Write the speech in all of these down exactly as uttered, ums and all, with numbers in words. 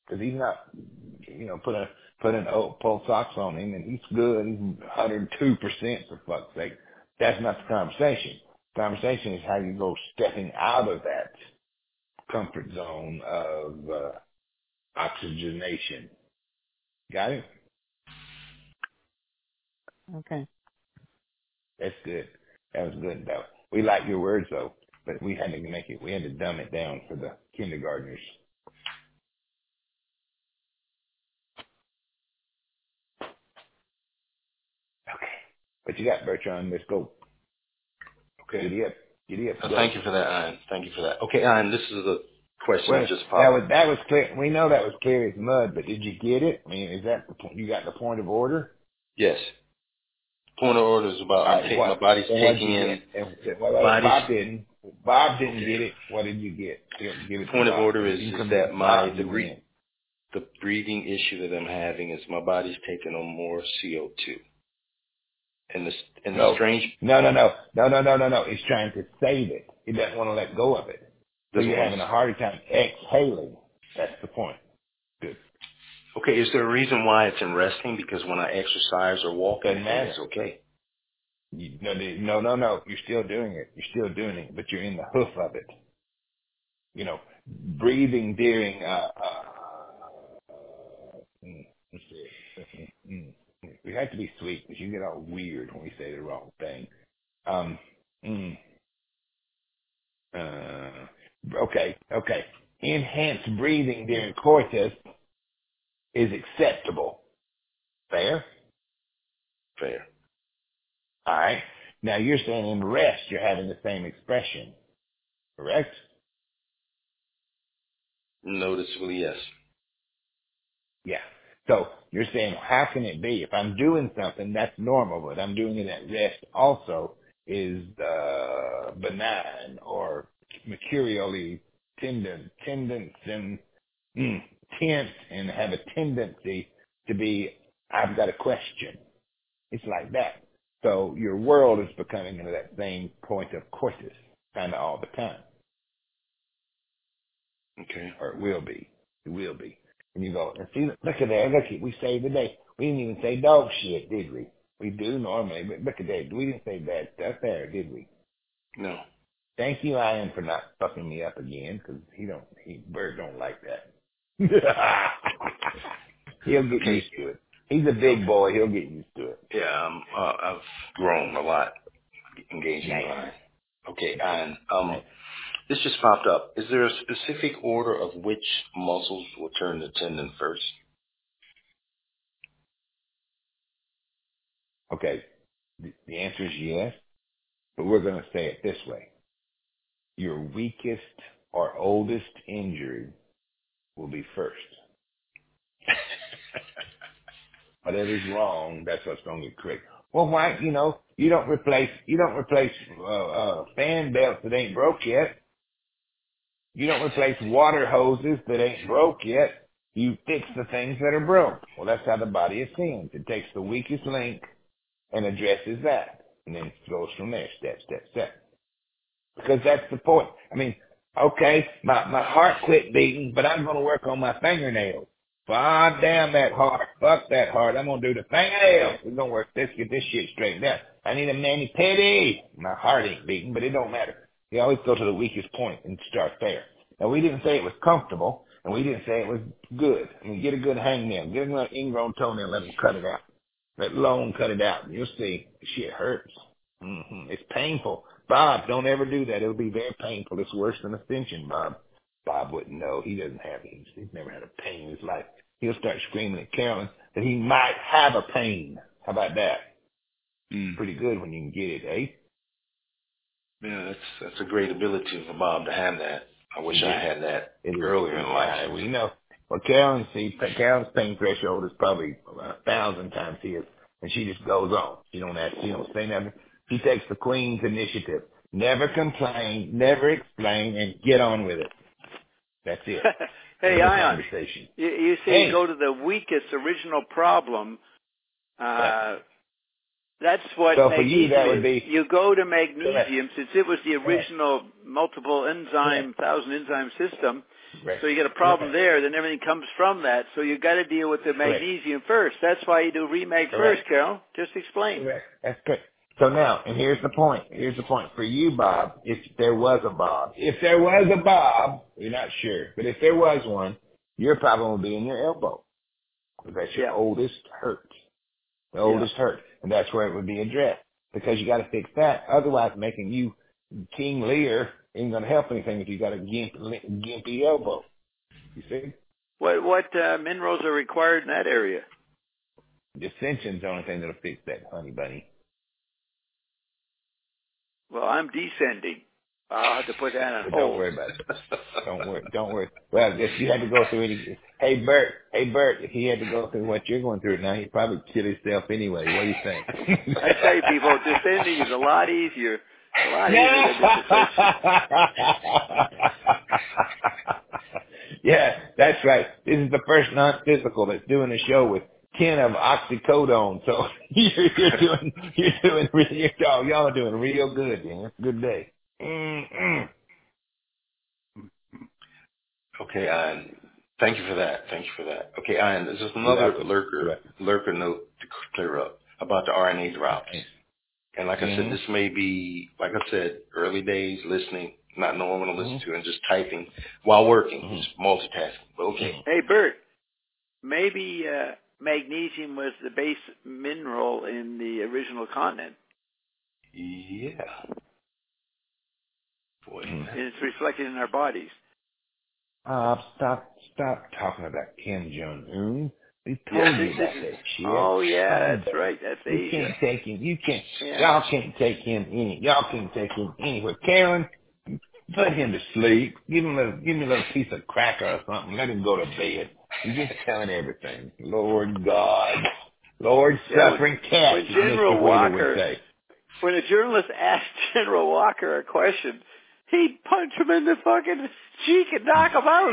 because he's not, you know, put a put an oat pulse ox on him, and he's good. He's one hundred two percent for fuck's sake. That's not the conversation. The conversation is how you go stepping out of that comfort zone of uh, oxygenation. Got it? Okay. That's good. That was good, though. We like your words, though, but we had to make it. We had to dumb it down for the kindergartners. Okay. What you got, Bertrand? Let's go. Okay. Giddy up. Giddy up. Uh, Go. thank you for that, Ian. Thank you for that. Okay, Ian, this is a question Well, that just that popped was up. that was clear. We know that was clear as mud, but did you get it? I mean, is that the point? You got the point of order? Yes. Point of order is about All I'm right. taking my What? body's And what did taking you in get? And well, well, bodies. Bob didn't. Bob didn't Okay. get it. What did you get? Give, give it to Point of Bob. order If is you can is convince that my Bob, the you bre- win. the breathing issue that I'm having is my body's taking on more C O two. And the and the No, strange no, no, no, no, no, no, no, no. It's trying to save it. It doesn't want to let go of it. So doesn't you're want having to. a harder time exhaling. That's the point. Good. Okay, is there a reason why it's in resting? Because when I exercise or walk, Doesn't everything matter. is okay. You, no, they- no, no, no. You're still doing it. You're still doing it, but you're in the hoof of it. You know, breathing during. Uh, uh, mm, let's see. Mm, mm. We have to be sweet because you get all weird when we say the wrong thing. Um. Mm, uh, okay. Okay. Enhanced breathing during coitus is acceptable. Fair. Fair. All right. Now you're saying in rest you're having the same expression, correct? Noticeably, yes. Yeah. So you're saying, how can it be? If I'm doing something, that's normal, but I'm doing it at rest also is uh, benign or mercurially tendent, tendence and mm, tense and have a tendency to be, I've got a question. It's like that. So your world is becoming into that same point of coitus kind of all the time. Okay. Or it will be. It will be. And you go, and see, look at that. Look at, we saved the day. We didn't even say dog shit, did we? We do normally, but look at that. We didn't say bad stuff there, did we? No. Thank you, Ian, for not fucking me up again, because he don't, he, Bert don't like that. He'll get Okay. used to it. He's a big Okay. boy. He'll get used to it. Yeah, um, uh, I've grown a lot engaging Nice. Ryan. Okay, and um, Nice. this just popped up. Is there a specific order of which muscles will turn the tendon first? Okay. The, the answer is yes, but we're going to say it this way. Your weakest or oldest injury will be first. Whatever's wrong, that's what's going to get correct. Well, why, you know, you don't replace, you don't replace, uh, uh, fan belts that ain't broke yet. You don't replace water hoses that ain't broke yet. You fix the things that are broke. Well, that's how the body ascends. It takes the weakest link and addresses that. And then it goes from there, step, step, step. Because that's the point. I mean, okay, my, my heart quit beating, but I'm going to work on my fingernails. God damn that heart. Fuck that heart. I'm going to do the fingernails. We're going to work this, get this shit straightened out. I need a mani-pedi. My heart ain't beating, but it don't matter. You always go to the weakest point and start there. Now, we didn't say it was comfortable, and we didn't say it was good. I mean, get a good hangnail. Get an ingrown toenail, let them cut it out. Let Lone cut it out. You'll see. Shit hurts. Mm-hmm. It's painful. Bob, don't ever do that. It'll be very painful. It's worse than ascension, Bob. Bob wouldn't know. He doesn't have it. He's, he's never had a pain in his life. He'll start screaming at Carolyn that he might have a pain. How about that? Mm. Pretty good when you can get it, eh? Yeah, that's that's a great ability for Bob to have that. I wish It I is. had that It is. earlier in life. Yeah, we know. Well, Carolyn, see, Carolyn's pain threshold is probably a thousand times his, and she just goes on. She don't ask, she don't say nothing. She takes the queen's initiative. Never complain, never explain, and get on with it. That's it. Hey, End of Ion, conversation. you, you say Hey, go to the weakest original problem. yeah. Uh, that's what So for you, magnesium that would is. be You go to correct. magnesium since it was the Correct. original multiple Correct. enzyme, thousand enzyme system. Right. So you get a problem Right. there, then everything comes from that. So you got to deal with the magnesium Correct. first. That's why you do remag first, Carol. Just explain. Correct. That's good. So now, and here's the point. Here's the point for you, Bob. If there was a Bob, if there was a Bob, we're not sure, but if there was one, your problem would be in your elbow, because that's your Yeah. oldest hurt. The Yeah. oldest hurt, and that's where it would be addressed. Because you got to fix that. Otherwise, making you King Lear ain't gonna help anything if you got a gimp, gimpy elbow. You see? What what uh, minerals are required in that area? Dissension's the only thing that'll fix that, honey bunny. Well, I'm descending. I'll have to put that on But hold. don't worry about it. Don't worry. Don't worry. Well, if you had to go through any, hey Bert, hey Bert, if he had to go through what you're going through now, he'd probably kill himself anyway. What do you think? I tell you, people, descending is a lot easier. A lot easier than this ascension. Yeah, that's right. This is the first non-physical that's doing a show with ten of oxycodone. So you're, you're doing, you're doing, really, y'all, y'all are doing real good, man. Good day. Mm-mm. Okay, Ian. Thank you for that. Thank you for that. Okay, Ian, there's just another lurker lurker note to clear up about the R N A drops. And like Mm-hmm. I said, this may be, like I said, early days listening, not knowing what to listen Mm-hmm. to, and just typing while working, Mm-hmm. just multitasking. But okay. Hey, Bert, maybe uh, magnesium was the base mineral in the original continent. Yeah. Boy. Mm-hmm. And it's reflected in our bodies. Uh, stop, stop talking about Kim Jong-un. We told Yeah. you about that shit. Oh, yeah, that's But right. That's you Asia. can't take him. You can't. Yeah. Y'all can't take him any. Y'all can't take him anywhere. Karen, put him to sleep. Give him a give him a little piece of cracker or something. Let him go to bed. You're just telling everything. Lord God, Lord Yeah, suffering when, cat, when as Mister General Wheeler would Walker, say. when a journalist asked General Walker a question, he'd punch him in the fucking cheek and knock him out.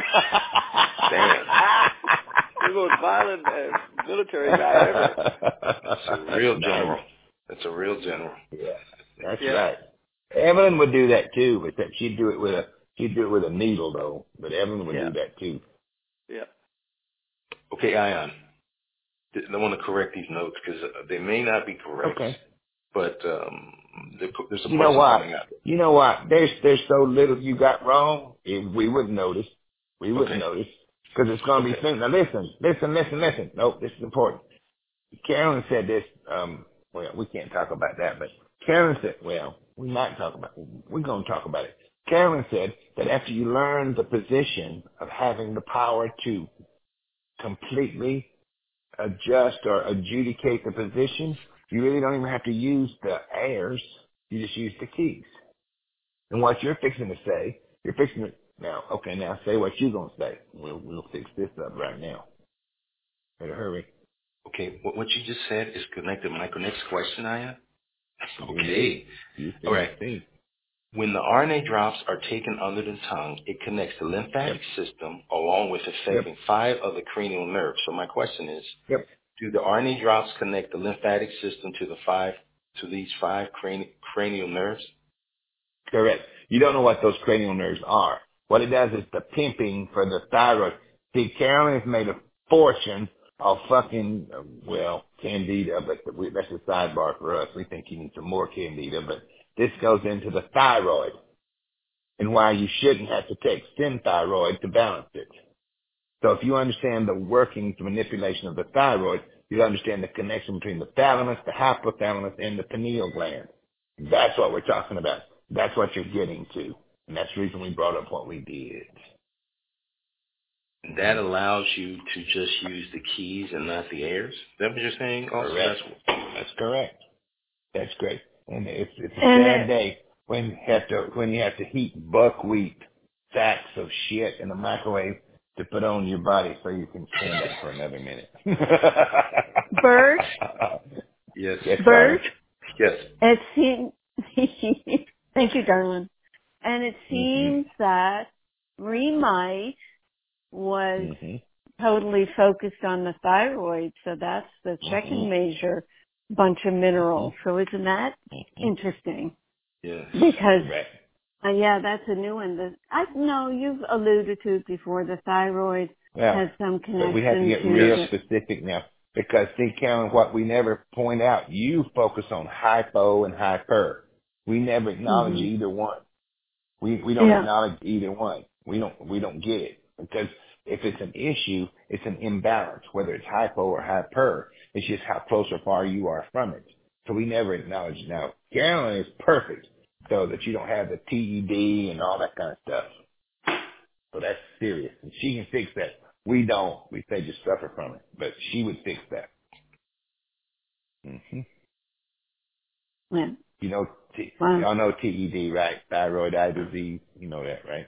Damn. The most violent uh, military guy ever. That's a real general. That's a real general. Yeah, that's Yeah. right. Evelyn would do that too, but that she'd do it with a she'd do it with a needle though. But Evelyn would Yeah. do that too. Yeah. Okay, Ion. I want to correct these notes because they may not be correct. Okay. But um, there's a You know question what? coming up. You know what? There's there's so little you got wrong. If we wouldn't notice. We wouldn't Okay. notice because it's going to Okay. be soon. Now listen, listen, listen, listen. Nope, this is important. Carolyn said this. Um, well, we can't talk about that, but Carolyn said, well, we might talk about. We're going to talk about it. Carolyn said that after you learn the position of having the power to completely adjust or adjudicate the position, you really don't even have to use the airs. You just use the keys. And what you're fixing to say, you're fixing to, now, okay, now say what you're going to say. We'll, we'll fix this up right now. Better hurry. Okay, what, what you just said is connected to my next question, Aya. Okay. You All right. see. When the R N A drops are taken under the tongue, it connects the lymphatic Yep. system along with affecting Yep. five of the cranial nerves. So my question is, Yep. do the R N A drops connect the lymphatic system to the five to these five crani- cranial nerves? Correct. You don't know what those cranial nerves are. What it does is the pimping for the thyroid. See, Carolyn has made a fortune of fucking, uh, well, candida, but we, that's a sidebar for us. We think you need some more candida, but this goes into the thyroid and why you shouldn't have to take Synthyroid to balance it. So if you understand the workings, the manipulation of the thyroid, you understand the connection between the thalamus, the hypothalamus, and the pineal gland. That's what we're talking about. That's what you're getting to. And that's the reason we brought up what we did. That allows you to just use the keys and not the airs? Is that what you're saying? Also, Correct. that's, That's correct. That's great. And it's, it's a And sad it, day when you have to, when you have to heat buckwheat sacks of shit in the microwave to put on your body so you can stand up for another minute. Bert, yes. Yes, Bert, darling. Yes. it seems, thank you, darling. And it Mm-hmm. seems that Remite was Mm-hmm. totally focused on the thyroid, so that's the second Mm-hmm. major bunch of minerals. Mm-hmm. So isn't that Mm-hmm. interesting? Yes. Because Correct. Uh, yeah, that's a new one. The, I know you've alluded to it before. The thyroid Well, has some connection but we have to get to real the, specific now because, see, Karen, what we never point out, you focus on hypo and hyper. We never acknowledge mm-hmm. either one. We we don't yeah. acknowledge either one. We don't we don't get it because if it's an issue, it's an imbalance. Whether it's hypo or hyper, it's just how close or far you are from it. So we never acknowledge. Now, Carolyn is perfect, so that you don't have the T E D and all that kind of stuff. So that's serious, and she can fix that. We don't. We say just suffer from it, but she would fix that. hmm Yeah. You know, T- Wow. y'all know T E D, right? Thyroid eye disease. You know that, right?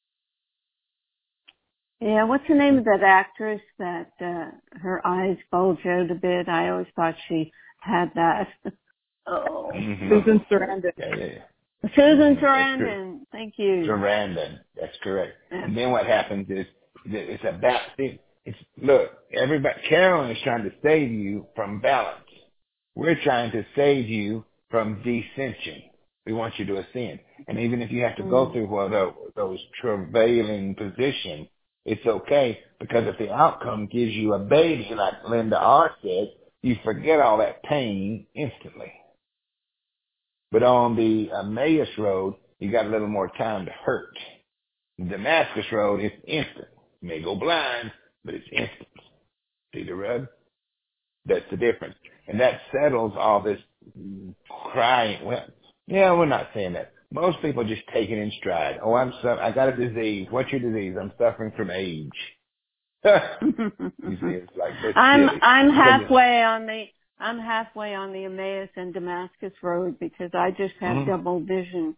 Yeah, what's the name of that actress that uh her eyes bulge out a bit? I always thought she had that. Oh, Mm-hmm. Susan Sarandon. Yeah, yeah, yeah. Susan Mm-hmm. Sarandon. Thank you. Sarandon. That's correct. Yeah. And then what happens is that it's a balance. It's look, everybody. Carolyn is trying to save you from balance. We're trying to save you from descension. We want you to ascend. And even if you have to go Mm. through one of those, those travailing positions, it's okay because if the outcome gives you a baby, like Linda R. said, you forget all that pain instantly. But on the Emmaus Road, you got a little more time to hurt. The Damascus Road is instant. You may go blind, but it's instant. See the rub? That's the difference. And that settles all this crying. Well, yeah, we're not saying that. Most people just take it in stride. Oh, I'm su- I got a disease. What's your disease? I'm suffering from age. You see, it's like, that's I'm silly. I'm halfway on the I'm halfway on the Emmaus and Damascus Road because I just have Mm-hmm. double vision.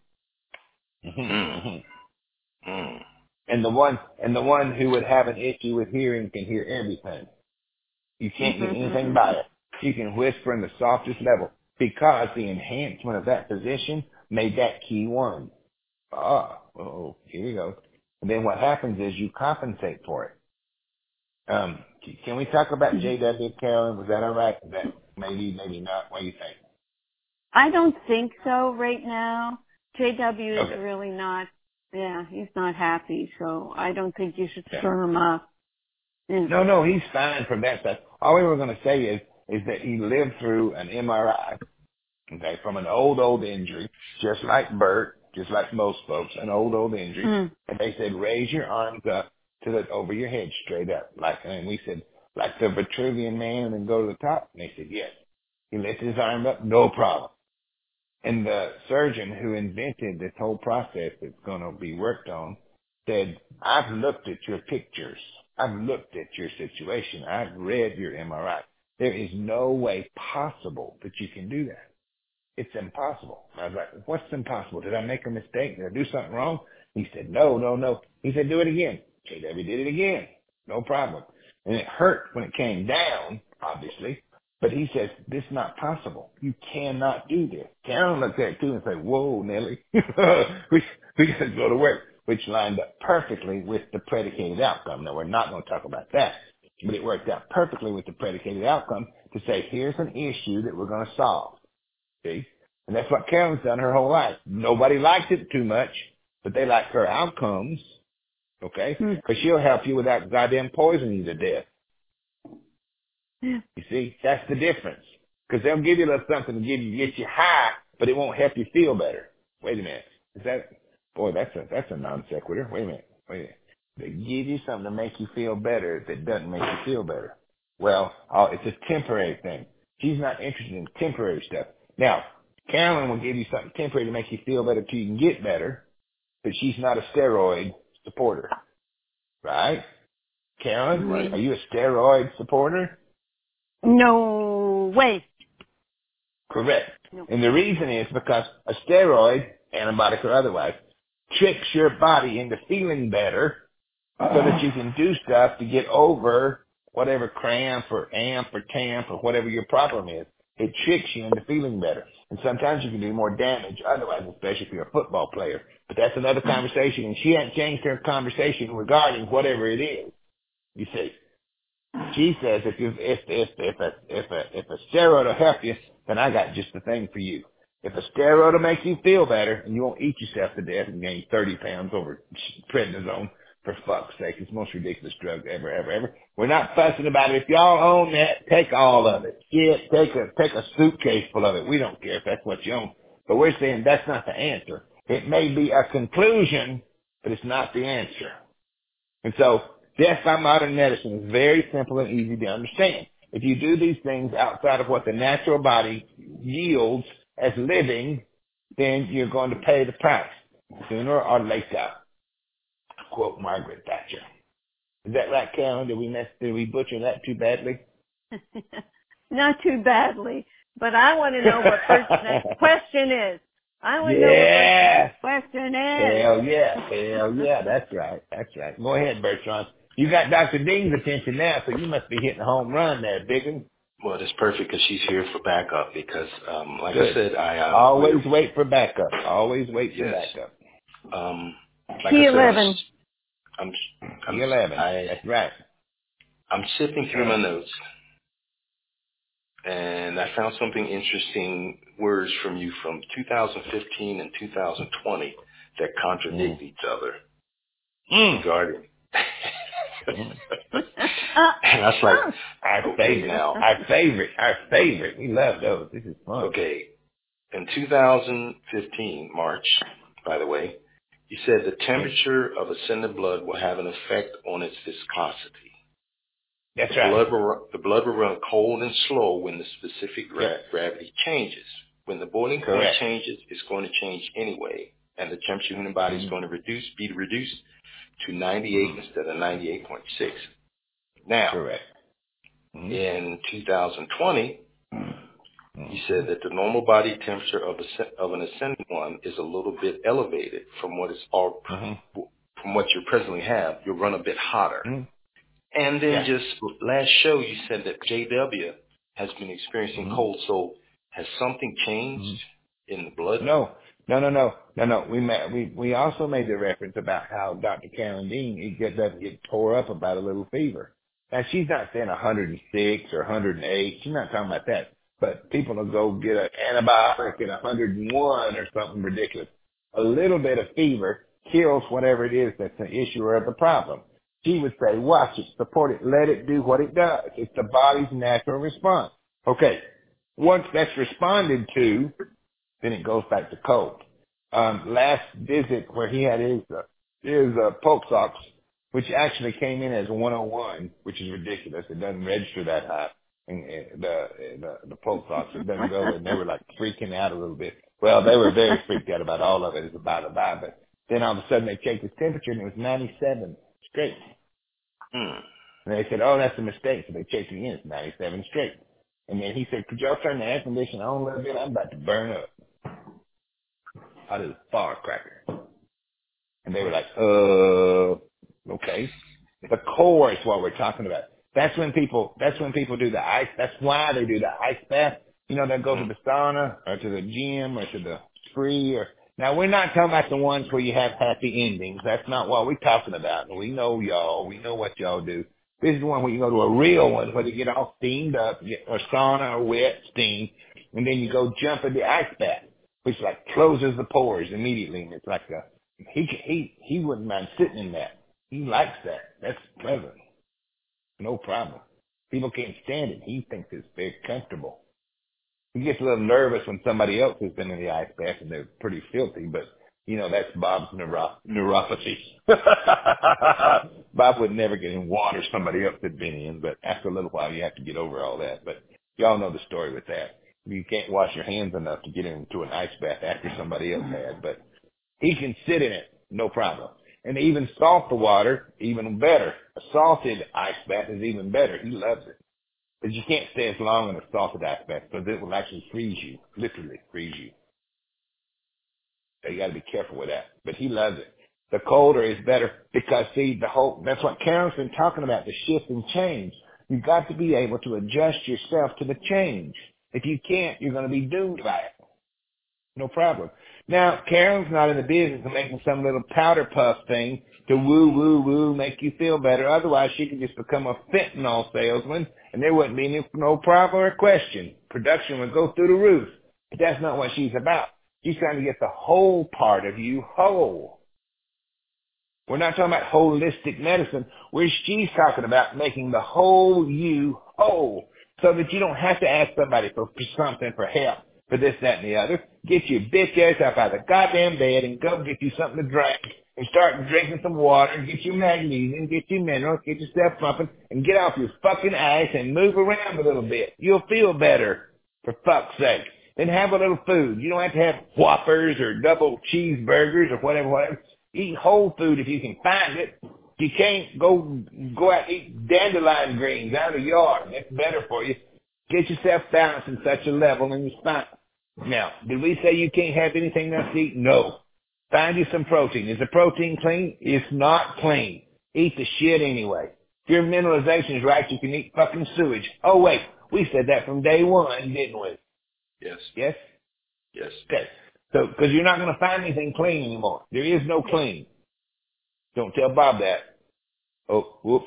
Mm-hmm. Mm. And the one and the one who would have an issue with hearing can hear everything. You can't get anything by it. You can whisper in the softest level because the enhancement of that position made that key one. Ah, oh, here we go. And then what happens is you compensate for it. Um, can we talk about J W, Carolyn? Was that all right? Is that maybe, maybe not? What do you think? I don't think so right now. J W is Okay. really not. Yeah, he's not happy, so I don't think you should Yeah. stir him up. Yeah. No, no, he's fine from that stuff. All we were going to say is, is that he lived through an M R I, okay, from an old, old injury, just like Bert, just like most folks, an old, old injury. Mm. And they said, raise your arms up to the, over your head straight up. Like, and we said, like the Vitruvian man and then go to the top. And they said, yes. He lifted his arm up, no problem. And the surgeon who invented this whole process that's going to be worked on said, I've looked at your pictures. I've looked at your situation. I've read your M R I. There is no way possible that you can do that. It's impossible. I was like, what's impossible? Did I make a mistake? Did I do something wrong? He said, no, no, no. He said, do it again. J W did it again. No problem. And it hurt when it came down, obviously. But he says, this is not possible. You cannot do this. Karen looked at it too and said, whoa, Nellie, we, we got to go to work, which lined up perfectly with the predicated outcome. Now, we're not going to talk about that, but it worked out perfectly with the predicated outcome to say, here's an issue that we're going to solve. See? And that's what Karen's done her whole life. Nobody likes it too much, but they like her outcomes. Okay? Mm. Because she'll help you without goddamn poisoning you to death. Yeah. You see? That's the difference. Because they'll give you a little something to give you, get you high, but it won't help you feel better. Wait a minute. Is that, boy, that's a, that's a non sequitur. Wait a minute. Wait a minute. They give you something to make you feel better that doesn't make you feel better. Well, oh, it's a temporary thing. She's not interested in temporary stuff. Now, Carolyn will give you something temporary to make you feel better till you can get better, but she's not a steroid supporter. Right? Carolyn, Right. are you a steroid supporter? No way. Correct. No. And the reason is because a steroid, antibiotic or otherwise, tricks your body into feeling better so that you can do stuff to get over whatever cramp or amp or tamp or whatever your problem is. It tricks you into feeling better. And sometimes you can do more damage otherwise, especially if you're a football player. But that's another conversation, and she hasn't changed her conversation regarding whatever it is. You see, she says if you if if if a if a if a steroid will help you, then I got just the thing for you. If a steroid will make you feel better, and you won't eat yourself to death and gain thirty pounds over prednisone, for fuck's sake, it's the most ridiculous drug ever, ever, ever. We're not fussing about it. If y'all own that, take all of it. Yeah, take a, take a suitcase full of it. We don't care if that's what you own. But we're saying that's not the answer. It may be a conclusion, but it's not the answer. And so, death by modern medicine is very simple and easy to understand. If you do these things outside of what the natural body yields as living, then you're going to pay the price sooner or later. Quote Margaret Thatcher. Is that right, Carolyn? Did we mess, did we butcher that too badly? Not too badly, but I want to know what Bert's next question is. I want to yeah. know what Bert's next question is. Hell yeah, hell yeah, that's right, that's right. Go ahead, Bertrand. You got Doctor Dean's attention now, so you must be hitting a home run there, Biggin. Well, that's perfect because she's here for backup because, um, like Good. I said, I... Uh, Always wait for backup. Always wait for yes. backup. Um, like T I said, eleven. I'm, I'm, T eleven, I, that's right. I'm sifting through my notes, and I found something interesting, words from you from two thousand fifteen and two thousand twenty that contradict mm. each other mm. regarding... mm. And that's like, our okay, favorite, now. Our favorite, our favorite. We love those. This is fun. Okay. In two thousand fifteen, March, by the way, you said the temperature of ascended blood will have an effect on its viscosity. That's the right. Blood will, the blood will run cold and slow when the specific gra- yep. gravity changes. When the boiling point Correct. changes, it's going to change anyway, and the temperature in the body mm-hmm. is going to reduce, be reduced to ninety-eight mm-hmm. instead of ninety-eight point six. Now, Correct. Mm-hmm. in two thousand twenty, mm-hmm. you said that the normal body temperature of, a, of an ascending one is a little bit elevated from what is all, mm-hmm. from what you presently have. You'll run a bit hotter. Mm-hmm. And then yeah. just last show, you said that J W has been experiencing mm-hmm. cold. So has something changed mm-hmm. in the blood? No, no, no, no, no, no. We met, we we also made the reference about how Doctor Karen Dean it get, doesn't get tore up about a little fever. Now she's not saying one hundred six or one hundred eight. She's not talking about that. But people will go get an antibiotic at one hundred one or something ridiculous. A little bit of fever kills whatever it is that's the issue or the problem. She would say, watch it, support it, let it do what it does. It's the body's natural response. Okay. Once that's responded to, then it goes back to cold. Um, last visit where he had his, uh, his, uh, pulse ox, which actually came in as one oh one, which is ridiculous. It doesn't register that high. And, and the, the, the pulse ox, it doesn't go, and they were like freaking out a little bit. Well, they were very freaked out about all of it. It's about a by, but then all of a sudden they checked his temperature and it was ninety-seven straight. Hmm. And they said, oh, that's a mistake. So they checked it again. It's ninety-seven straight. And then he said, could y'all turn the air conditioner on a little bit? I'm about to burn up. Out of the firecracker. And they were like, uh, okay. The core is what we're talking about. That's when people, that's when people do the ice. That's why they do the ice bath. You know, they go to the sauna or to the gym or to the spree or, now we're not talking about the ones where you have happy endings. That's not what we're talking about. We know y'all. We know what y'all do. This is the one where you go to a real one where you get all steamed up, get or sauna or wet steam, and then you go jump in the ice bath, which like closes the pores immediately. And it's like a, he, he, he wouldn't mind sitting in that. He likes that. That's pleasant. No problem. People can't stand it. He thinks it's very comfortable. He gets a little nervous when somebody else has been in the ice bath and they're pretty filthy, but, you know, that's Bob's neuro- neuropathy. Bob would never get in water somebody else had been in, but after a little while you have to get over all that. But y'all know the story with that. You can't wash your hands enough to get into an ice bath after somebody else had, but he can sit in it, no problem. And even salt the water, even better. A salted ice bath is even better. He loves it. But you can't stay as long in a salted ice bath because it will actually freeze you, literally freeze you. So you got to be careful with that. But he loves it. The colder is better because, see, the whole, that's what Karen's been talking about, the shift and change. You've got to be able to adjust yourself to the change. If you can't, you're going to be doomed by it. No problem. Now, Karen's not in the business of making some little powder puff thing to woo, woo, woo, make you feel better. Otherwise, she could just become a fentanyl salesman, and there wouldn't be no, no problem or question. Production would go through the roof. But that's not what she's about. She's trying to get the whole part of you whole. We're not talking about holistic medicine. Where she's talking about making the whole you whole so that you don't have to ask somebody for, for something, for help, for this, that, and the other. Get your bitch ass up out of the goddamn bed and go get you something to drink and start drinking some water, get your magnesium, get your minerals, get yourself pumping, and get off your fucking ass and move around a little bit. You'll feel better, for fuck's sake. Then have a little food. You don't have to have Whoppers or double cheeseburgers or whatever, whatever. Eat whole food if you can find it. You can't go go out and eat dandelion greens out of the yard. That's better for you. Get yourself balanced in such a level and you're fine. Now, did we say you can't have anything else to eat? No. Find you some protein. Is the protein clean? It's not clean. Eat the shit anyway. If your mineralization is right, you can eat fucking sewage. Oh, wait. We said that from day one, didn't we? Yes. Yes? Yes. Okay. So, because you're not going to find anything clean anymore. There is no clean. Don't tell Bob that. Oh, whoops.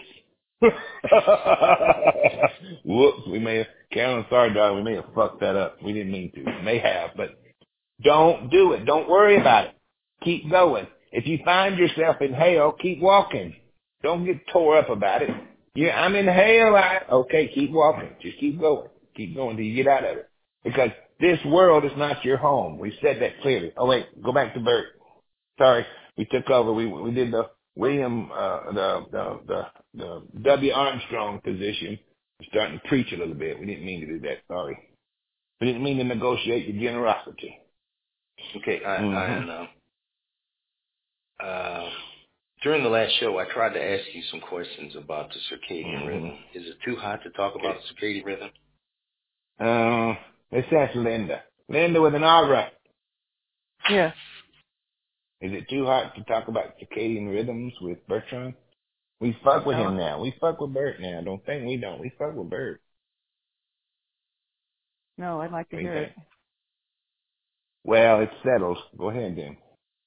Whoops. We may have, Carolyn, sorry, darling, we may have fucked that up. We didn't mean to. We may have, but don't do it. Don't worry about it. Keep going. If you find yourself in hell, keep walking. Don't get tore up about it. Yeah, I'm in hell. I, okay, keep walking. Just keep going. Keep going till you get out of it. Because this world is not your home. We said that clearly. Oh, wait, go back to Bert. Sorry, we took over. We we did the William, uh, the, the, the, the W. Armstrong position. We're starting to preach a little bit. We didn't mean to do that. Sorry. We didn't mean to negotiate your generosity. Okay, I, mm-hmm. I uh, uh, during the last show, I tried to ask you some questions about the circadian Mm-hmm. rhythm. Is it too hot to talk about the circadian rhythm? Uh, let's ask Linda. Linda with an R right. Yeah. Is it too hot to talk about circadian rhythms with Bertrand? We fuck with him now. We fuck with Bert now. Don't think we don't. We fuck with Bert. No, I'd like to hear it. Well, it's settled. Go ahead then.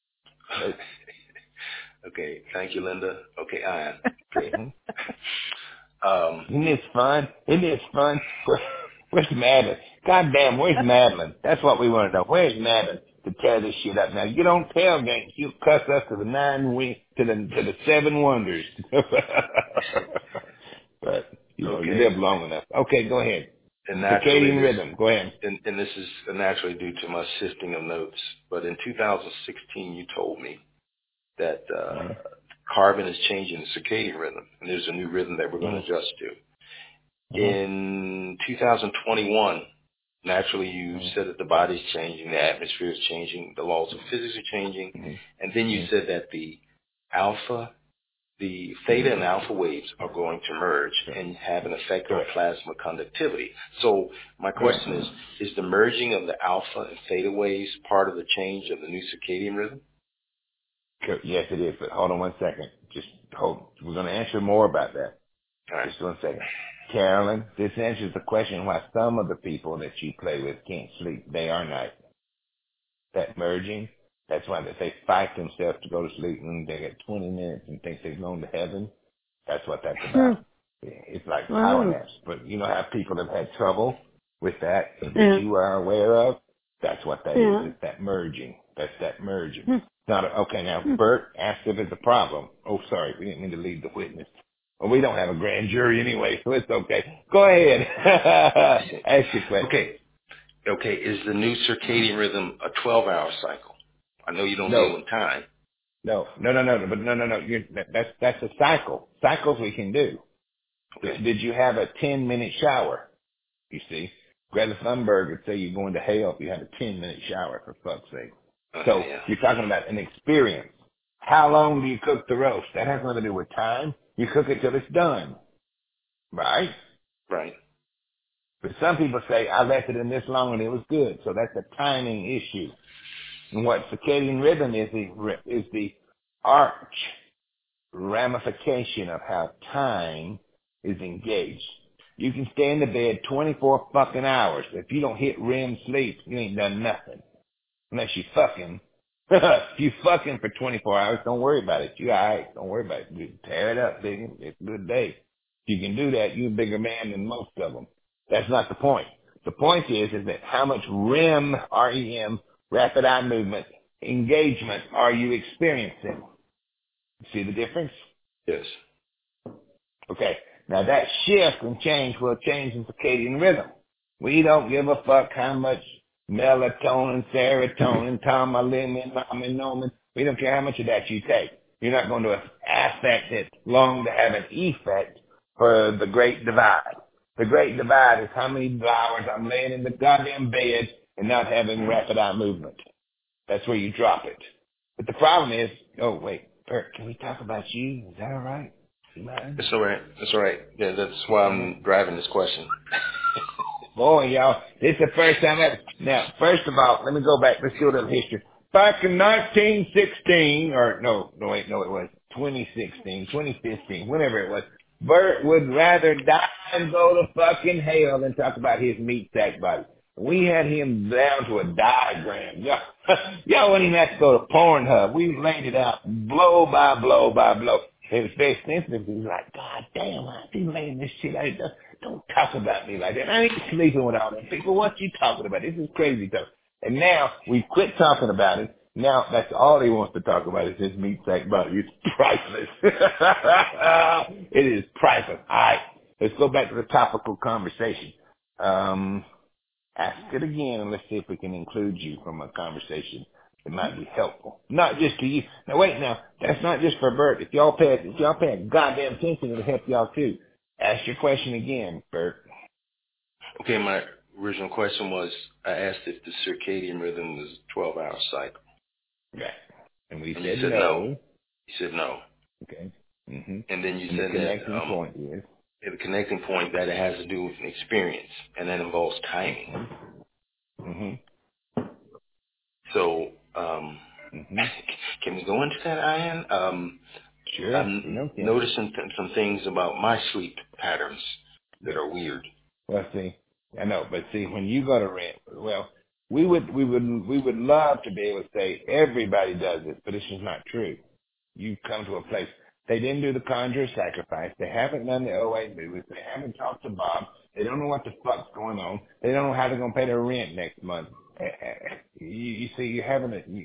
Okay, thank you, Linda. Okay, Ian. Okay. um, Isn't this fun? Isn't this fun? Where's Madeline? God damn, where's Madeline? That's what we want to know. Where's Madeline to tear this shit up? Now, you don't tailgate. You cuss us to the nine we to the to the seven wonders. But you know, okay. you live long enough. Okay, go ahead. And Circadian this, rhythm. Go ahead. And, and this is naturally due to my sifting of notes. But in two thousand sixteen, you told me that uh, mm-hmm. carbon is changing the circadian rhythm, and there's a new rhythm that we're going to mm-hmm. adjust to. Mm-hmm. In two thousand twenty-one, naturally you mm-hmm. said that the body's changing, the atmosphere is changing, the laws of physics are changing, mm-hmm. and then you mm-hmm. said that the alpha, the theta and alpha waves are going to merge sure. and have an effect Correct. on plasma conductivity. So my question Correct. is, is the merging of the alpha and theta waves part of the change of the new circadian rhythm? Yes, it is. But hold on one second. Just hold. We're going to answer more about that. All right. Just one second. Carolyn, this answers the question why some of the people that you play with can't sleep day or night. That merging, that's why they fight themselves to go to sleep and they get twenty minutes and think they're going to heaven. That's what that's about. It's like power naps. But you know how people have had trouble with that that yeah. you are aware of? That's what that yeah. is. It's that merging. That's that merging. Hmm. Not a, okay, now, Bert asked if it's a problem. Oh, sorry. We didn't mean to lead the witness. Well, we don't have a grand jury anyway, so it's okay. Go ahead. Ask your question. Okay. Okay. Is the new circadian rhythm a twelve-hour cycle? I know you don't no. deal in time. No, no, no, no, but no, no, no. You're, that's that's a cycle. Cycles we can do. Okay. Did you have a ten-minute shower? You see, Greta Thunberg would say you're going to hell if you have a ten-minute shower, for fuck's sake. Okay, so yeah. You're talking about an experience. How long do you cook the roast? That has nothing to do with time. You cook it till it's done. Right? Right. But some people say, I left it in this long and it was good. So that's a timing issue. And what circadian rhythm is, is the arch ramification of how time is engaged. You can stay in the bed twenty-four fucking hours. If you don't hit R E M sleep, you ain't done nothing. Unless you fucking. If you fucking for twenty-four hours, don't worry about it. You alright. Don't worry about it. Tear it up, big. It's a good day. If you can do that, you're a bigger man than most of them. That's not the point. The point is, is that how much R E M, R E M, rapid eye movement, engagement are you experiencing? See the difference? Yes. Okay. Now that shift and change will change in circadian rhythm. We don't give a fuck how much melatonin, serotonin, tomolin, nominomin. We don't care how much of that you take. You're not going to affect it long to have an effect for the Great Divide. The Great Divide is how many hours I'm laying in the goddamn bed and not having rapid eye movement. That's where you drop it. But the problem is, oh wait, Bert, can we talk about you? Is that all right? You mind? That's all right. That's all right. Yeah, that's why I'm driving this question. Boy, y'all, this is the first time ever. Now, first of all, let me go back. Let's do a little history. Back in nineteen sixteen, or no, no, wait, no, it was twenty sixteen, twenty fifteen, whenever it was, Bert would rather die and go to fucking hell than talk about his meat sack body. We had him down to a diagram. Y'all, y'all wouldn't even have to go to Pornhub. We laid it out blow by blow by blow. It was very sensitive. He was like, God damn, I be laying this shit out. Don't, don't talk about me like that. I ain't sleeping with all them people. What you talking about? This is crazy stuff. And now we quit talking about it. Now that's all he wants to talk about is his meat sack body. It's priceless. It is priceless. All right, let's go back to the topical conversation. Um, ask it again and let's see if we can include you from a conversation. It might be helpful. Not just to you. Now wait now, that's not just for Bert. If y'all pay if y'all pay goddamn attention, it'll help y'all too. Ask your question again, Bert. Okay, my original question was, I asked if the circadian rhythm was a twelve hour cycle. Right. And we and said, you said no. no. You said no. Okay. Mm-hmm. And then you and said the connecting that um, point is the connecting point that it has to do with an experience, and that involves timing. Mm-hmm. So, um, Mm-hmm. can we go into that, Ian? Um, Sure. You I'm know, Ken. noticing th- some things about my sleep patterns that are weird. Well, see, I know, but see, when you go to rent, well, we would, we would, we would love to be able to say everybody does it, but it's just not true. You come to a place, they didn't do the Conjure sacrifice, they haven't done the O A movies, they haven't talked to Bob, they don't know what the fuck's going on, they don't know how they're going to pay their rent next month. Eh, eh, You, you see, you haven't, you,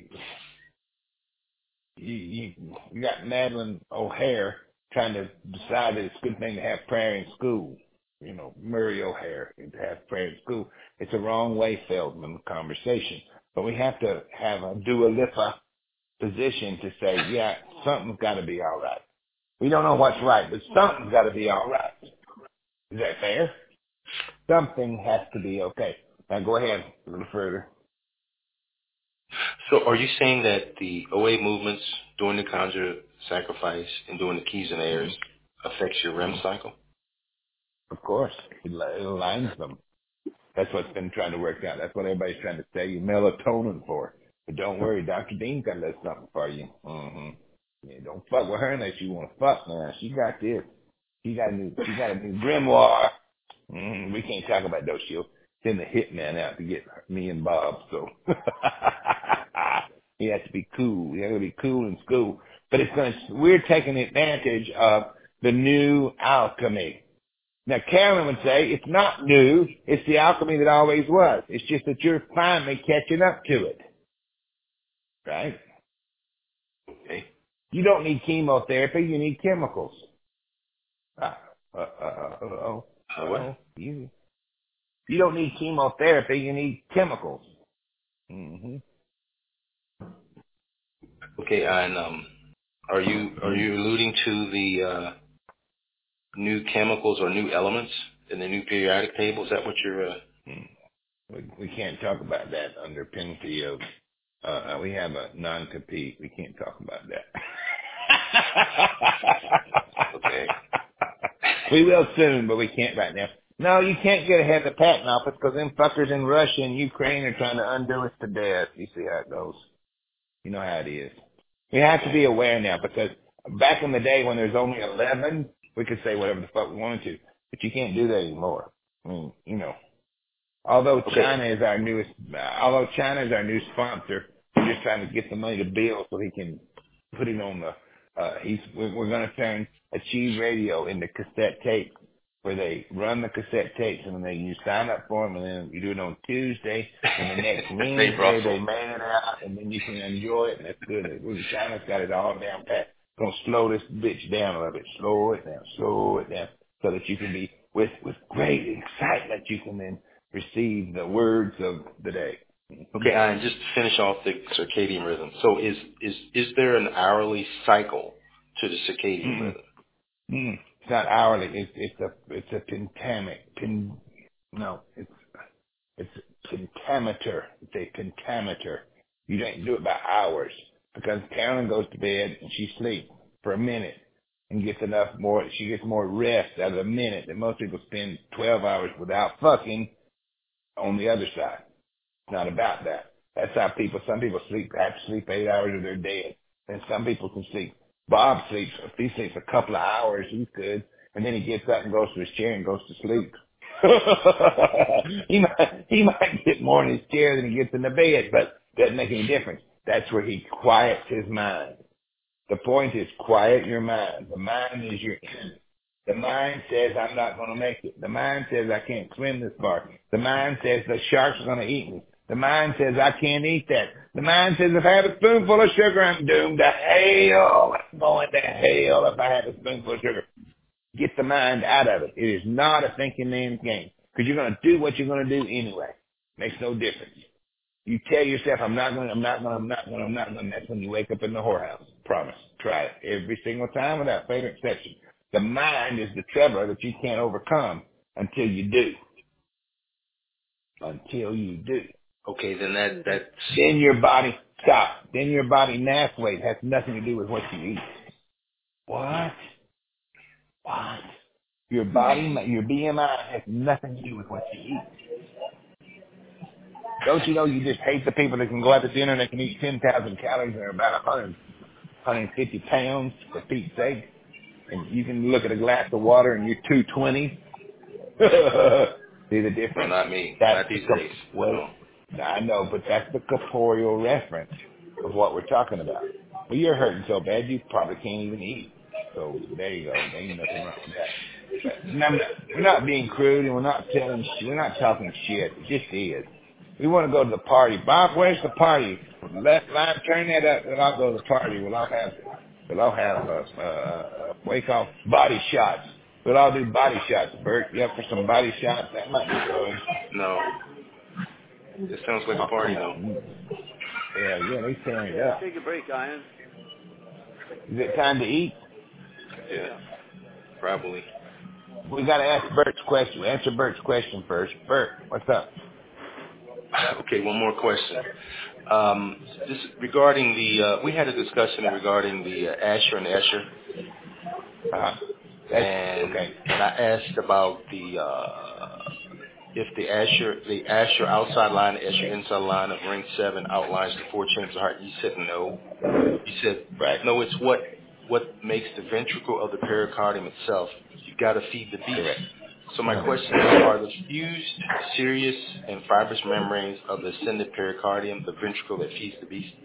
you, you, you got Madeline O'Hare trying to decide that it's a good thing to have prayer in school. You know, Murray O'Hare to have prayer in school. It's a wrong way, Feldman conversation. But we have to have a Dua Lipa position to say, yeah, something's got to be all right. We don't know what's right, but something's got to be all right. Is that fair? Something has to be okay. Now go ahead a little further. So are you saying that the O A movements during the Conjure sacrifice and during the keys and airs Mm-hmm. affects your R E M Mm-hmm. cycle? Of course. It, li- it aligns them. That's what's been trying to work out. That's what everybody's trying to say you melatonin for. But don't worry, Doctor Dean's got a little something for you. Mm-hmm. Yeah, don't fuck with her unless you want to fuck now. She got this. She got a new, she got a new grimoire. Mm-hmm. We can't talk about those. She'll send the hitman out to get me and Bob. So he has to be cool. He has to be cool in school. But it's going to, we're taking advantage of the new alchemy. Now, Carolyn would say it's not new. It's the alchemy that always was. It's just that you're finally catching up to it. Right? Okay. You don't need chemotherapy. You need chemicals. Uh, uh, uh, uh, uh-oh. Uh, what? Uh-oh. You, you don't need chemotherapy. You need chemicals. Mm-hmm. Okay, and um, are you are Mm. you alluding to the uh, new chemicals or new elements in the new periodic table? Is that what you're? Uh... Mm. We, we can't talk about that under penalty of, uh, we have a non-compete. We can't talk about that. Okay. We will soon, but we can't right now. No, you can't get ahead of the patent office because them fuckers in Russia and Ukraine are trying to undo us to death. You see how it goes. You know how it is. We have to be aware now because back in the day when there's only eleven, we could say whatever the fuck we wanted to. But you can't do that anymore. I mean, you know. Although Okay. China is our newest, uh, although China is our new sponsor, we're just trying to get the money to Bill so he can put it on the, uh, he's, we're, we're going to turn Achieve Radio into cassette tape. where they run the cassette tapes and then they you sign up for them and then you do it on Tuesday and the next Wednesday they man it out and then you can enjoy it and that's good. China's got it all down pat. Gonna slow this bitch down a little bit. Slow it down. Slow it down so that you can be with with great excitement. You can then receive the words of the day. Okay, and just to finish off the circadian rhythm. So is is is there an hourly cycle to the circadian Mm-mm. rhythm? Mm. It's not hourly. It's it's a it's a pentamic. Pen, no, it's it's a pentameter. It's a pentameter. You don't do it by hours because Carolyn goes to bed and she sleeps for a minute and gets enough more. She gets more rest out of a minute than most people spend twelve hours without fucking on the other side. It's not about that. That's how people. Some people sleep have to sleep eight hours or they're dead, and some people can sleep. Bob sleeps, if he sleeps a couple of hours, he's good. And then he gets up and goes to his chair and goes to sleep. he might, he might get more in his chair than he gets in the bed, but doesn't make any difference. That's where he quiets his mind. The point is quiet your mind. The mind is your enemy. The mind says, I'm not going to make it. The mind says, I can't swim this far. The mind says, the shark's going to eat me. The mind says, I can't eat that. The mind says, if I have a spoonful of sugar, I'm doomed to hell. I'm going to hell if I have a spoonful of sugar. Get the mind out of it. It is not a thinking man's game because you're going to do what you're going to do anyway. Makes no difference. You tell yourself, I'm not going to, I'm not going to, I'm not going to, I'm not going to. That's when you wake up in the whorehouse. Promise. Try it every single time without failure exception. The mind is the trouble that you can't overcome until you do. Until you do. Okay, then that that's Then your body, stop. Then your body mass weight has nothing to do with what you eat. What? What? Your body, your B M I has nothing to do with what you eat. Don't you know you just hate the people that can go out to dinner and they can eat ten thousand calories and they're about one hundred, one hundred fifty pounds, for Pete's sake? And you can look at a glass of water and you're two twenty. See the difference? well, not me. That's Not these the, days. well, I know, but that's the corporeal reference of what we're talking about. Well, you're hurting so bad you probably can't even eat. So there you go. There ain't nothing wrong with that. But no, we're not being crude and we're not telling, we're not talking shit. It just is. We want to go to the party. Bob, where's the party? Let line, turn that up, and I'll go to the party. We'll all have, we'll all have, uh, uh, wake off body shots. We'll all do body shots. Bert, you up for some body shots? That might be fun. No. It sounds like a Oh, party, come though. on. Yeah, yeah, they tearing it Yeah, up. take a break, Ian. Is it time to eat? Yeah, Yeah. probably. We got to ask Bert's question. Answer Bert's question first. Bert, what's up? Okay, one more question. Um, this regarding the uh, we had a discussion regarding the uh, Asher and Escher, Uh, that's and okay. and I asked about the uh, if the Asher the Asher outside line, the Escher inside line of ring seven outlines the four chambers of the heart. You said no. You said Right. no. It's what what makes the ventricle of the pericardium itself. You've got to feed the beast. Correct. So my question is, are the fused, serous, and fibrous membranes of the ascended pericardium the ventricle that feeds the beast?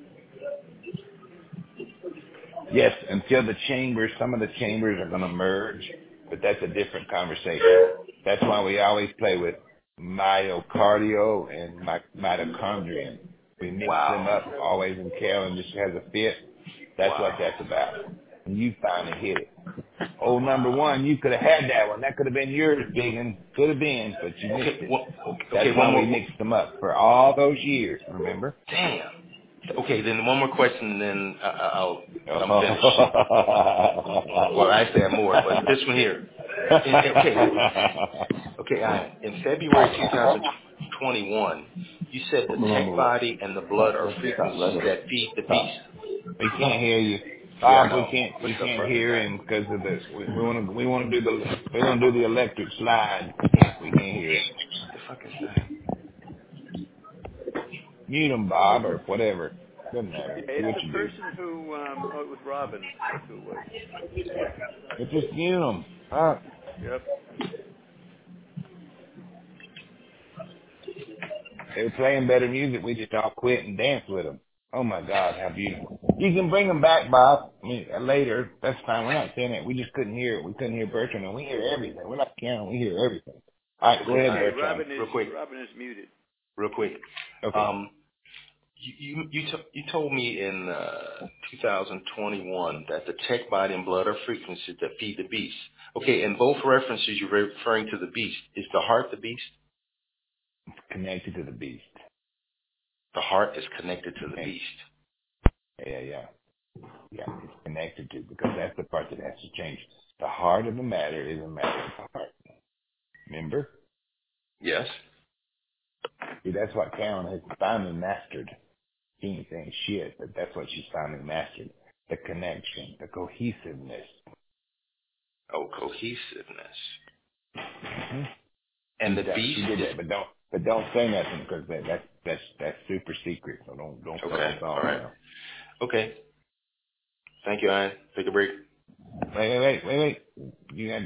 Yes, until the chambers, some of the chambers are going to merge, but that's a different conversation. That's why we always play with myocardio and my, mitochondrion. We mix them Wow. up always, and Carolyn just has a fit. That's what Wow. that's about. And you finally hit it. Old number one, you could have had that one. That could have been yours, Biggin. Could have been, but you missed Okay, it. well, okay, That's okay, why one we more. mixed them up for all those years, remember? Damn. Okay, then one more question, then I- I- I'll, Oh. I'm finished. Well, I actually have more, but this one here. In, okay, okay, Ian. In February twenty twenty-one, you said the tech body and the blood are frequencies that feed the beast. We can't hear you, Yeah, I Bob. We know. can't. We What's up, can't brother? hear him because of the. We want to. We want to do the. We want to do the electric slide. We can't. We can't hear it. What the fuck is that? Mute him, Bob, or whatever. Doesn't matter. Yeah, Do it's what the you do. person who, um, oh, it was Robin. That's who it was. But just mute him. Huh? Yep. They were playing better music. We just all quit and danced with them. Oh my God, how beautiful! You can bring them back, Bob. I mean, later. That's fine. We're not saying that. We just couldn't hear it. We couldn't hear Bertrand, and we hear everything. We're not counting. We hear everything. All right, go ahead, Hey, Bertrand. Robin is, real quick. Robin is muted. Real quick. Okay. Um, you you you, t- you told me in uh, two thousand twenty-one that the tech body and blood are frequencies that feed the beast. Okay, in both references, you're referring to the beast. Is the heart the beast? It's connected to the beast. The heart is connected to the Okay. beast. Yeah, yeah. Yeah, it's connected to, because that's the part that has to change. The heart of the matter is a matter of the heart. Remember? Yes. See, that's what Karen has finally mastered. She ain't saying shit, but that's what she's finally mastered. The connection, the cohesiveness. Oh, cohesiveness. Mm-hmm. And She the did, beast she did is... that, but don't, but don't say nothing, because that, that's, that's, that's super secret. So don't, don't tell Okay, us all all right. now. Okay. Thank you, Ian. Take a break. Wait, wait, wait, wait, wait. You got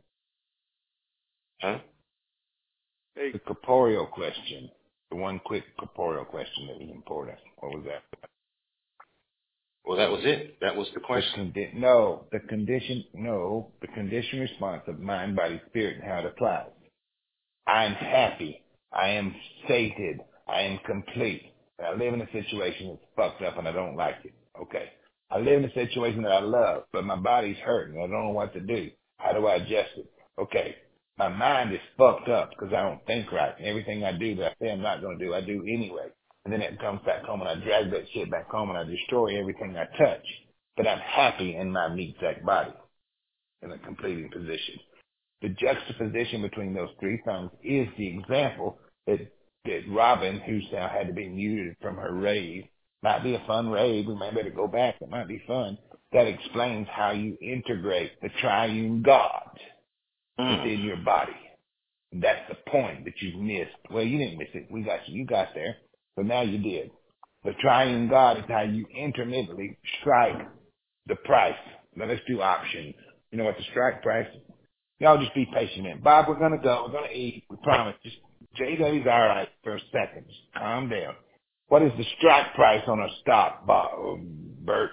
Huh? Hey, the corporeal question. The one quick corporeal question that was important. What was that? Well, that was it. That was the The question. condi- no, the condition, no, the condition response of mind, body, spirit, and how it applies. I'm happy. I am sated. I am complete. I live in a situation that's fucked up and I don't like it. Okay. I live in a situation that I love, but my body's hurting. I don't know what to do. How do I adjust it? Okay. My mind is fucked up because I don't think right. And everything I do that I say I'm not going to do, I do anyway. And then it comes back home and I drag that shit back home and I destroy everything I touch. But I'm happy in my meat sack body in a completing position. The juxtaposition between those three things is the example that, that Robin, who's now had to be muted from her rave, might be a fun rave. We may better go back. It might be fun. That explains how you integrate the triune God Mm. within your body. And that's the point that you've missed. Well, you didn't miss it. We got you. You got there. But now you did. The triune God is how you intermittently strike the price. Now let's do options. You know what the strike price is? Y'all just be patient, man. Bob, we're gonna go. We're gonna eat. We promise. Just J W's all right for a second. Just calm down. What is the strike price on a stock, Bob, Bert?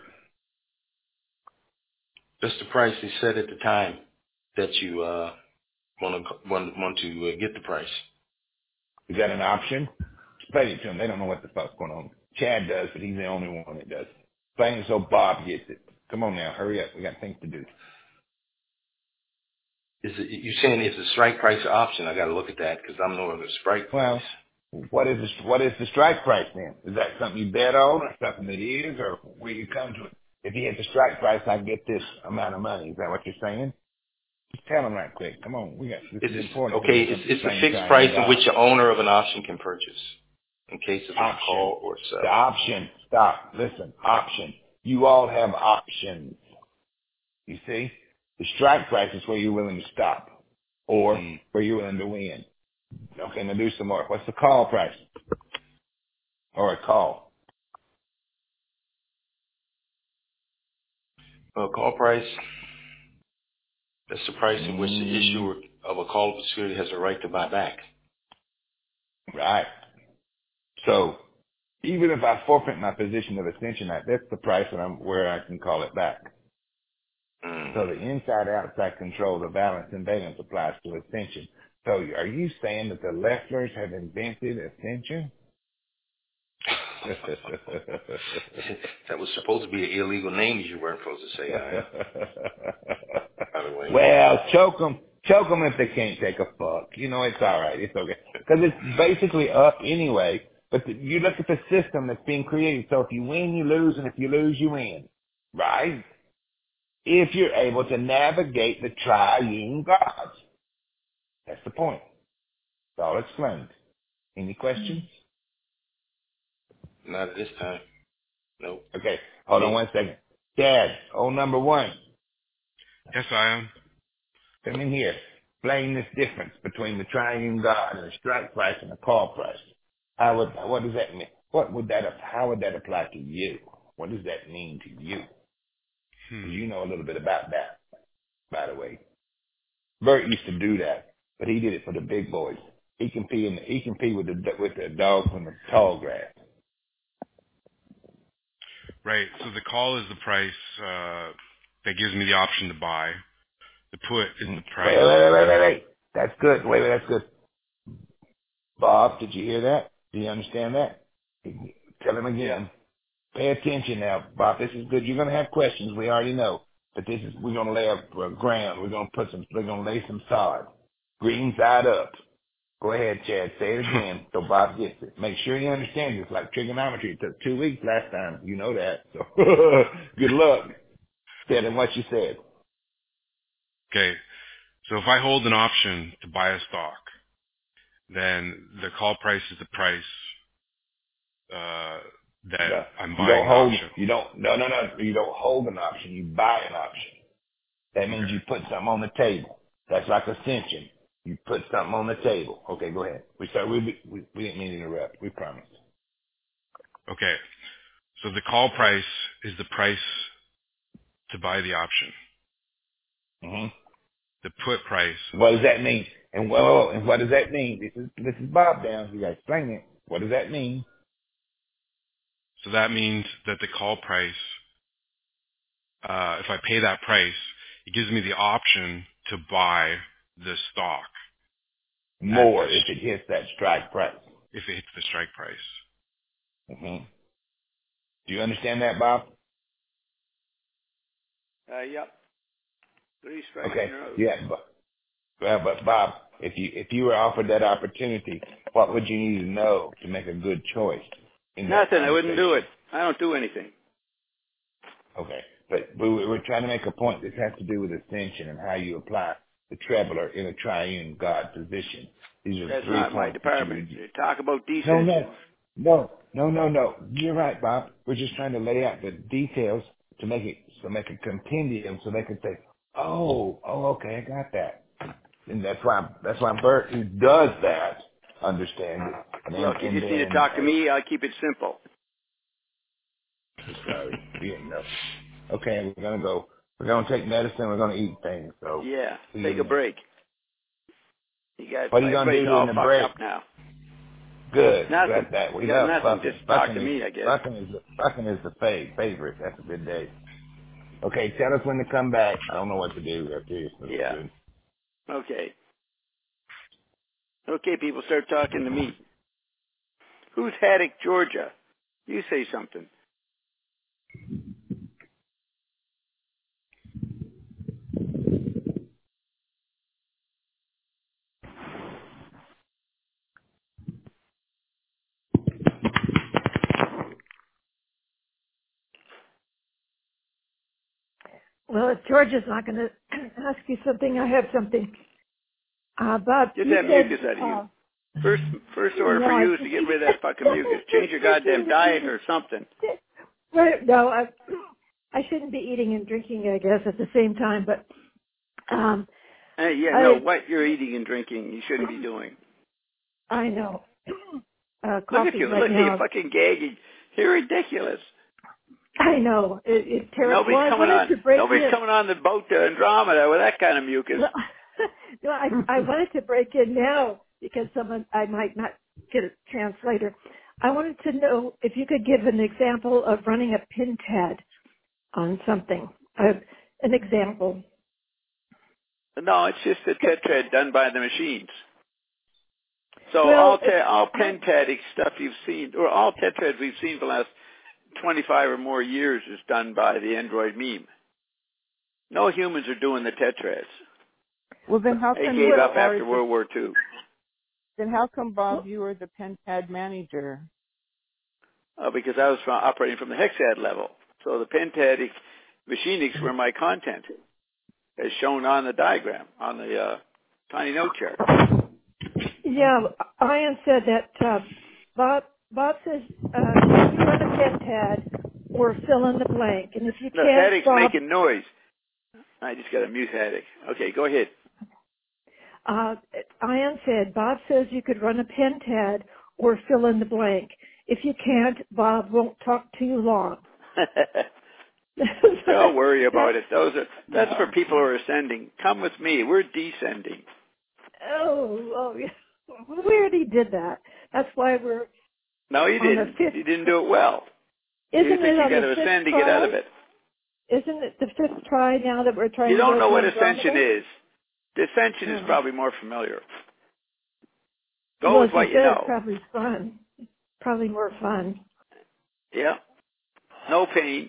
That's the price they set at the time that you uh, want to want, want to uh, get the price. Is that an option? Explain it to them. They don't know what the fuck's going on. Chad does, but he's the only one that does. Explain it so Bob gets it. Come on now, hurry up. We got things to do. Is it, you're saying it's a strike price or option? I got to look at that because I'm knowing the strike price. Well, what is the, what is the strike price then? Is that something you bet on, or something that is, or where you come to it? If you hit the strike price, I get this amount of money. Is that what you're saying? Just tell them right quick. Come on, we got this It's, is it's, important. okay, it's, it's a fixed price in which the owner of an option can purchase in case of a option. call or The sell. option. Stop. Listen. Option. You all have options. You see, the strike price is where you're willing to stop, or Mm. where you're willing to win. Okay, now do some more. What's the call price? Or a call? Well, call price, that's the price in which the Mm, issuer of a callable security has a right to buy back. right. So even if I forfeit my position of ascension, that- that's the price that I'm where I can call it back. Mm. So the inside-outside control, the balance and valence applies to ascension. So are you saying that the Lefflers have invented ascension? That was supposed to be an illegal name you weren't supposed to say, I, by the way. Well, choke them, choke them if they can't take a fuck. You know, it's all right. It's okay. Because it's basically up anyway. But the, you look at the system that's being created. So if you win, you lose. And if you lose, you win. Right? If you're able to navigate the triune gods. That's the point. It's all explained. Any questions? Not at this time. Nope. Okay. Hold on one second. Dad, old number one. Yes, I am. Come in here. Explain this difference between the triune God and the strike price and the call price. How would, what does that mean? What would that, how would that apply to you? What does that mean to you? Hmm. You know a little bit about that, by the way. Bert used to do that, but he did it for the big boys. He can pee in the, he can pee with the with the dogs in the tall grass. Right. So the call is the price uh, that gives me the option to buy. The put is Mm. the Wait, price. wait, wait, wait, wait, wait. That's good. Wait, wait, that's good. Bob, did you hear that? Do you understand that? Tell him Yeah. again. Pay attention now, Bob. This is good. You're going to have questions. We already know. But this is, we're going to lay up uh, ground. We're going to put some, we're going to lay some sod. Green side up. Go ahead, Chad. Say it again so Bob gets it. Make sure you understand this. Like trigonometry. It took two weeks last time. You know that. So good luck. Tell him what you said. Okay. So if I hold an option to buy a stock, then the call price is the price uh, that No, I'm you buying don't the hold, option. you don't, no, no, no. You don't hold an option. You buy an option. That means Okay. you put something on the table. That's like ascension. You put something on the table. Okay, go ahead. We start. We we, we didn't mean to interrupt. We promised. Okay. So the call price is the price to buy the option. Mm-hmm. The put price. What does that mean? And well, and what does that mean? This is this is Bob down. You got to explain it. What does that mean? So that means that the call price, uh, if I pay that price, it gives me the option to buy the stock at More this, if it hits that strike price. if it hits the strike price. Mm-hmm. Do you understand that, Bob? Uh, yep. Three strikes in Okay. a row. Yeah, but well, but Bob, if you if you were offered that opportunity, what would you need to know to make a good choice in that Nothing. I wouldn't do it. conversation? I don't do anything. Okay. But we, we're trying to make a point. This has to do with ascension and how you apply the traveler in a triune God position. These are the That's three not my points that you department. would. They talk about No, descension. no, no, no, no, no. You're right, Bob. We're just trying to lay out the details to make it to make a compendium so they can say, "Oh, oh, okay, I got that." And that's why that's why Bert, who does that, understands it. And then Look, you and just need to then talk to me. I'll keep it simple. uh, sorry, we didn't know. Okay, we're gonna go. We're gonna take medicine. We're gonna eat things. So Yeah. see you Take a then. break. You got What are you gonna everybody's do all during the fucked break? up now. Good. Nothing. Glad that we You got love nothing. fucking. Just talk to Fucking is me, I guess. fucking is the fucking is the fave favorite. That's a good day. Okay, tell us when to come back. I don't know what to do. That's seriously Yeah. good. Okay. Okay, people, start talking to me. Who's Haddock, Georgia? You say something. Well, if George is not going to ask you something, I have something. Uh, Bob, Get you that said, mucus out of you. uh, First, first order no, for I you is to get rid of that fucking mucus. Change your goddamn diet or something. Right, no, I, I shouldn't be eating and drinking, I guess, at the same time, but, um, Hey, yeah, no, I, what you're eating and drinking, you shouldn't be doing. I know. Uh, Look at coffee you. right Look at you now. fucking gagging. You're ridiculous. I know. It, it's terrible. Nobody's Well, I coming wanted on. to break Nobody's in. coming on the boat to Andromeda with that kind of mucus. Well, no, I, I wanted to break in now because someone, I might not get a chance later. I wanted to know if you could give an example of running a pin pad on something. Uh, an example. No, it's just a tetrad done by the machines. So Well, all te- it, all pentadic stuff you've seen, or all tetrads we've seen for the last twenty-five or more years is done by the Android meme. No humans are doing the tetrads. Well, then how They come gave you up are after the, World War Two. then how come, Bob, you were the pen pad manager? Uh, because I was from, operating from the hexad level. So the pentadic machinics were my content, as shown on the diagram, on the uh, tiny note chart. yeah, Ian said that uh, Bob, Bob says uh, you run a pin pad or fill in the blank. And if you The can't, headache's Bob, making noise. I just got a mute headache. Okay, go ahead. Uh, Ian said, Bob says you could run a pen pad or fill in the blank. If you can't, Bob won't talk to you long. Don't worry about That's, it. Those are that's for people who are ascending. Come with me. We're descending. oh, oh, yeah. We already did that. That's why we're No, you on the didn't. You didn't fifth. do it well. You Isn't think it you on got the to fifth ascend to get out try? of it. Isn't it the fifth try now that we're trying You to don't go know to what ascension Andromeda? is. Descension is Oh. probably more familiar. Go Well, with as you what you said, it's know. probably fun. Probably more fun. Yeah. No pain.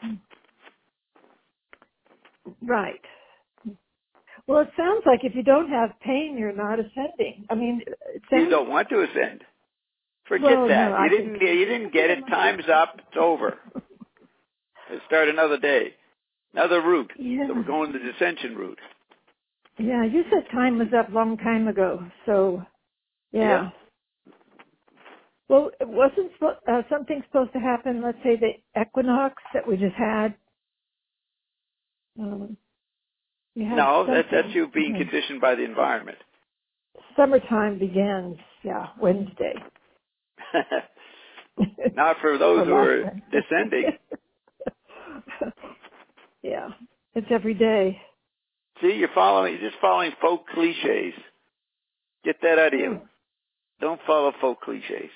Right. Well, it sounds like if you don't have pain, you're not ascending. I mean, it You sounds. don't want to ascend. Forget Well, no, that. You I think. didn't. You didn't get it. Time's up. It's over. Let's start another day, another route. Yeah. So we're going the descension route. Yeah, you said time was up long time ago. So, Yeah. yeah. Well, it wasn't spo- uh, something supposed to happen? Let's say the equinox that we just had. Um, you had No, that, that's something. you being Yeah. conditioned by the environment. Summertime begins. Yeah, Wednesday. Not for those Or who last are descending. Wednesday. Yeah, it's every day. See, you're following. You're just following folk cliches. Get that out of you. Oh, Don't follow folk cliches.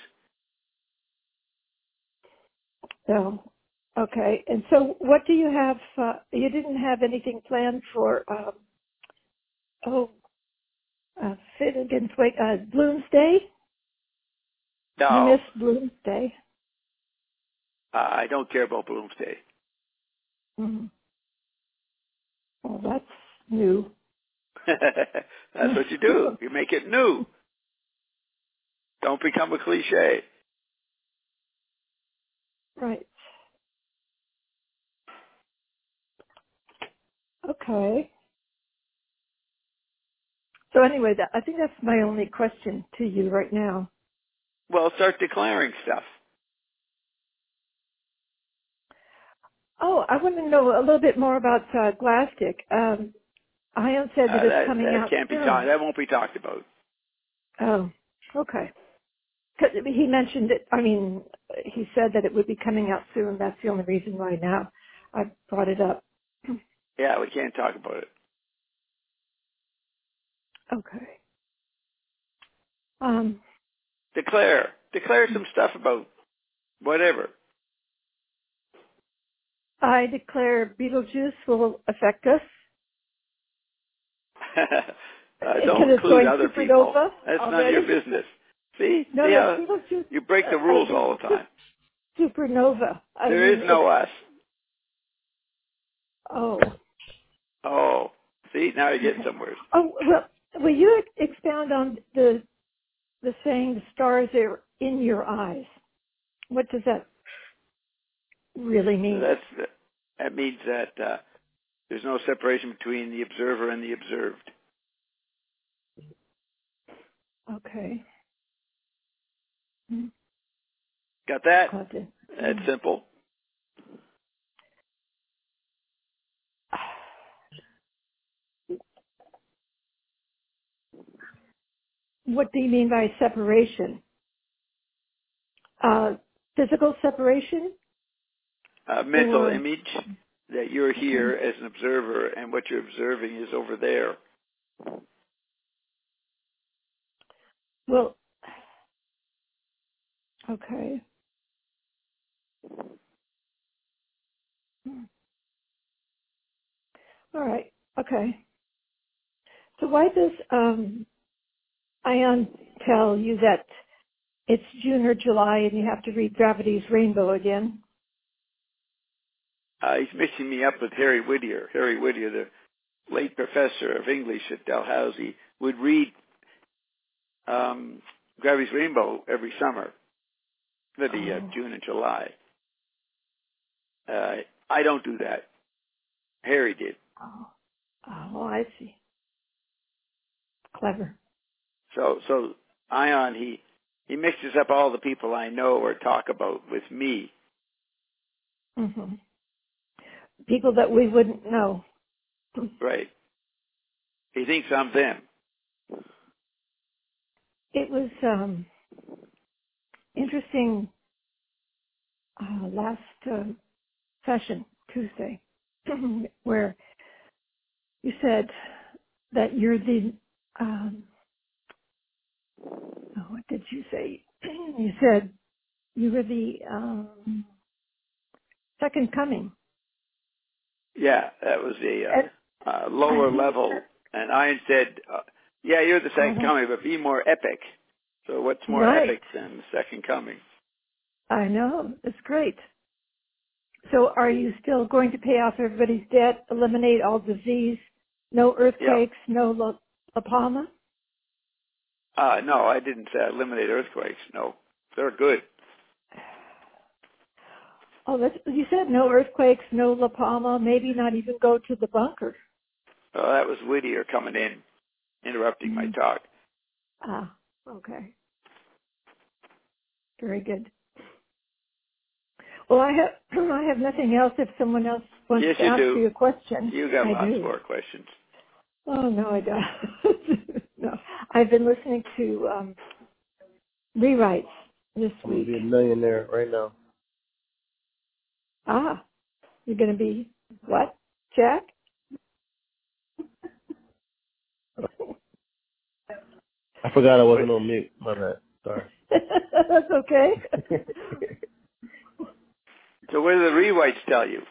so, okay. And so what do you have, uh, you didn't have anything planned for, um, oh, uh, Finnegan's Wake, uh, Bloomsday? You No, missed Bloomsday. uh, I don't care about Bloomsday. Mm. Well, that's new. That's what you do. You make it new. Don't become a cliche. Right. Okay. So anyway, that, I think that's my only question to you right now. Well, start declaring stuff. Oh, I want to know a little bit more about uh, Glastic. Um, Ion said that Uh, it's that coming that out can't be talked. soon. That won't be talked about. Oh, okay. 'Cause he mentioned it. I mean, he said that it would be coming out soon. That's the only reason why now I brought it up. Yeah, we can't talk about it. Okay. Um, Declare. Declare some stuff about whatever. I declare Beetlejuice will affect us. uh, Can don't it include join other people. Supernova That's none of your already? business. See? No, See no, how Beetlejuice. you break Uh, the I rules mean, all the time. Supernova. I There is mean, no it's. us. Oh. Oh. See? Now you're getting Okay. somewhere. Oh well. Will you expound on the the saying the stars are in your eyes? What does that really mean? That's That means that uh, there's no separation between the observer and the observed. Okay. Hmm. Got that? Got it. That's simple. What do you mean by separation? Uh, physical separation? A mental Or, image that you're here okay. as an observer and what you're observing is over there. Well, okay. Hmm. All right. Okay. So why does um, Ion tell you that it's June or July and you have to read Gravity's Rainbow again? Uh, he's mixing me up with Harry Whittier. Harry Whittier, the late professor of English at Dalhousie, would read um, Gravity's Rainbow every summer, maybe uh, Oh. June and July. Uh, I don't do that. Harry did. Oh. Oh, I see. Clever. So, so Ion, he he mixes up all the people I know or talk about with me. Hmm. People that we wouldn't know. Right? He thinks I'm them. It was um, interesting uh, last uh, session, Tuesday, where you said that you're the, um, oh, what did you say? You said you were the, um, Second Coming. Yeah, that was a And, uh, uh, lower I level. And Ian said, uh, yeah, you're the second uh-huh. coming, but be more epic. So what's more Right. epic than the second coming? I know. It's great. So are you still going to pay off everybody's debt, eliminate all disease, no Yeah. earthquakes, no La, La Palma? Uh, no, I didn't uh, eliminate earthquakes. No, they're good. Oh, that's, you said no earthquakes, no La Palma, maybe not even go to the bunker. Oh, that was Whittier coming in, interrupting Mm-hmm. my talk. Ah, okay. Very good. Well, I have I have nothing else. If someone else wants Yes, to you ask do. you a question, You got I lots do. more questions. Oh no, I don't. No, I've been listening to um, rewrites this I'm gonna week. be a millionaire right now. Ah, you're going to be what, Jack? I forgot I wasn't on mute. My bad. Sorry. That's okay. So what do the rewrites tell you?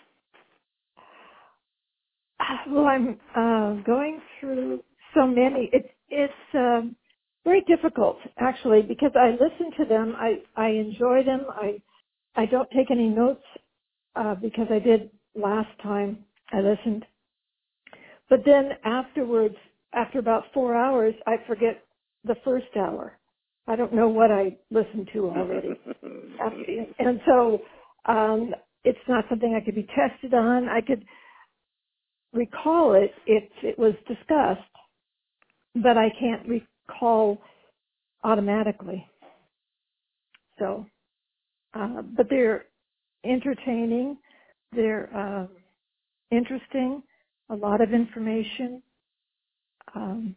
Well, I'm uh, going through so many. It's it's um, very difficult actually because I listen to them. I I enjoy them. I I don't take any notes uh, because I did last time I listened. But then afterwards, after about four hours, I forget the first hour. I don't know what I listened to already. And so um, it's not something I could be tested on. I could recall it if it was discussed, but I can't recall automatically. So, uh, but they're entertaining. They're uh, interesting. A lot of information. Um,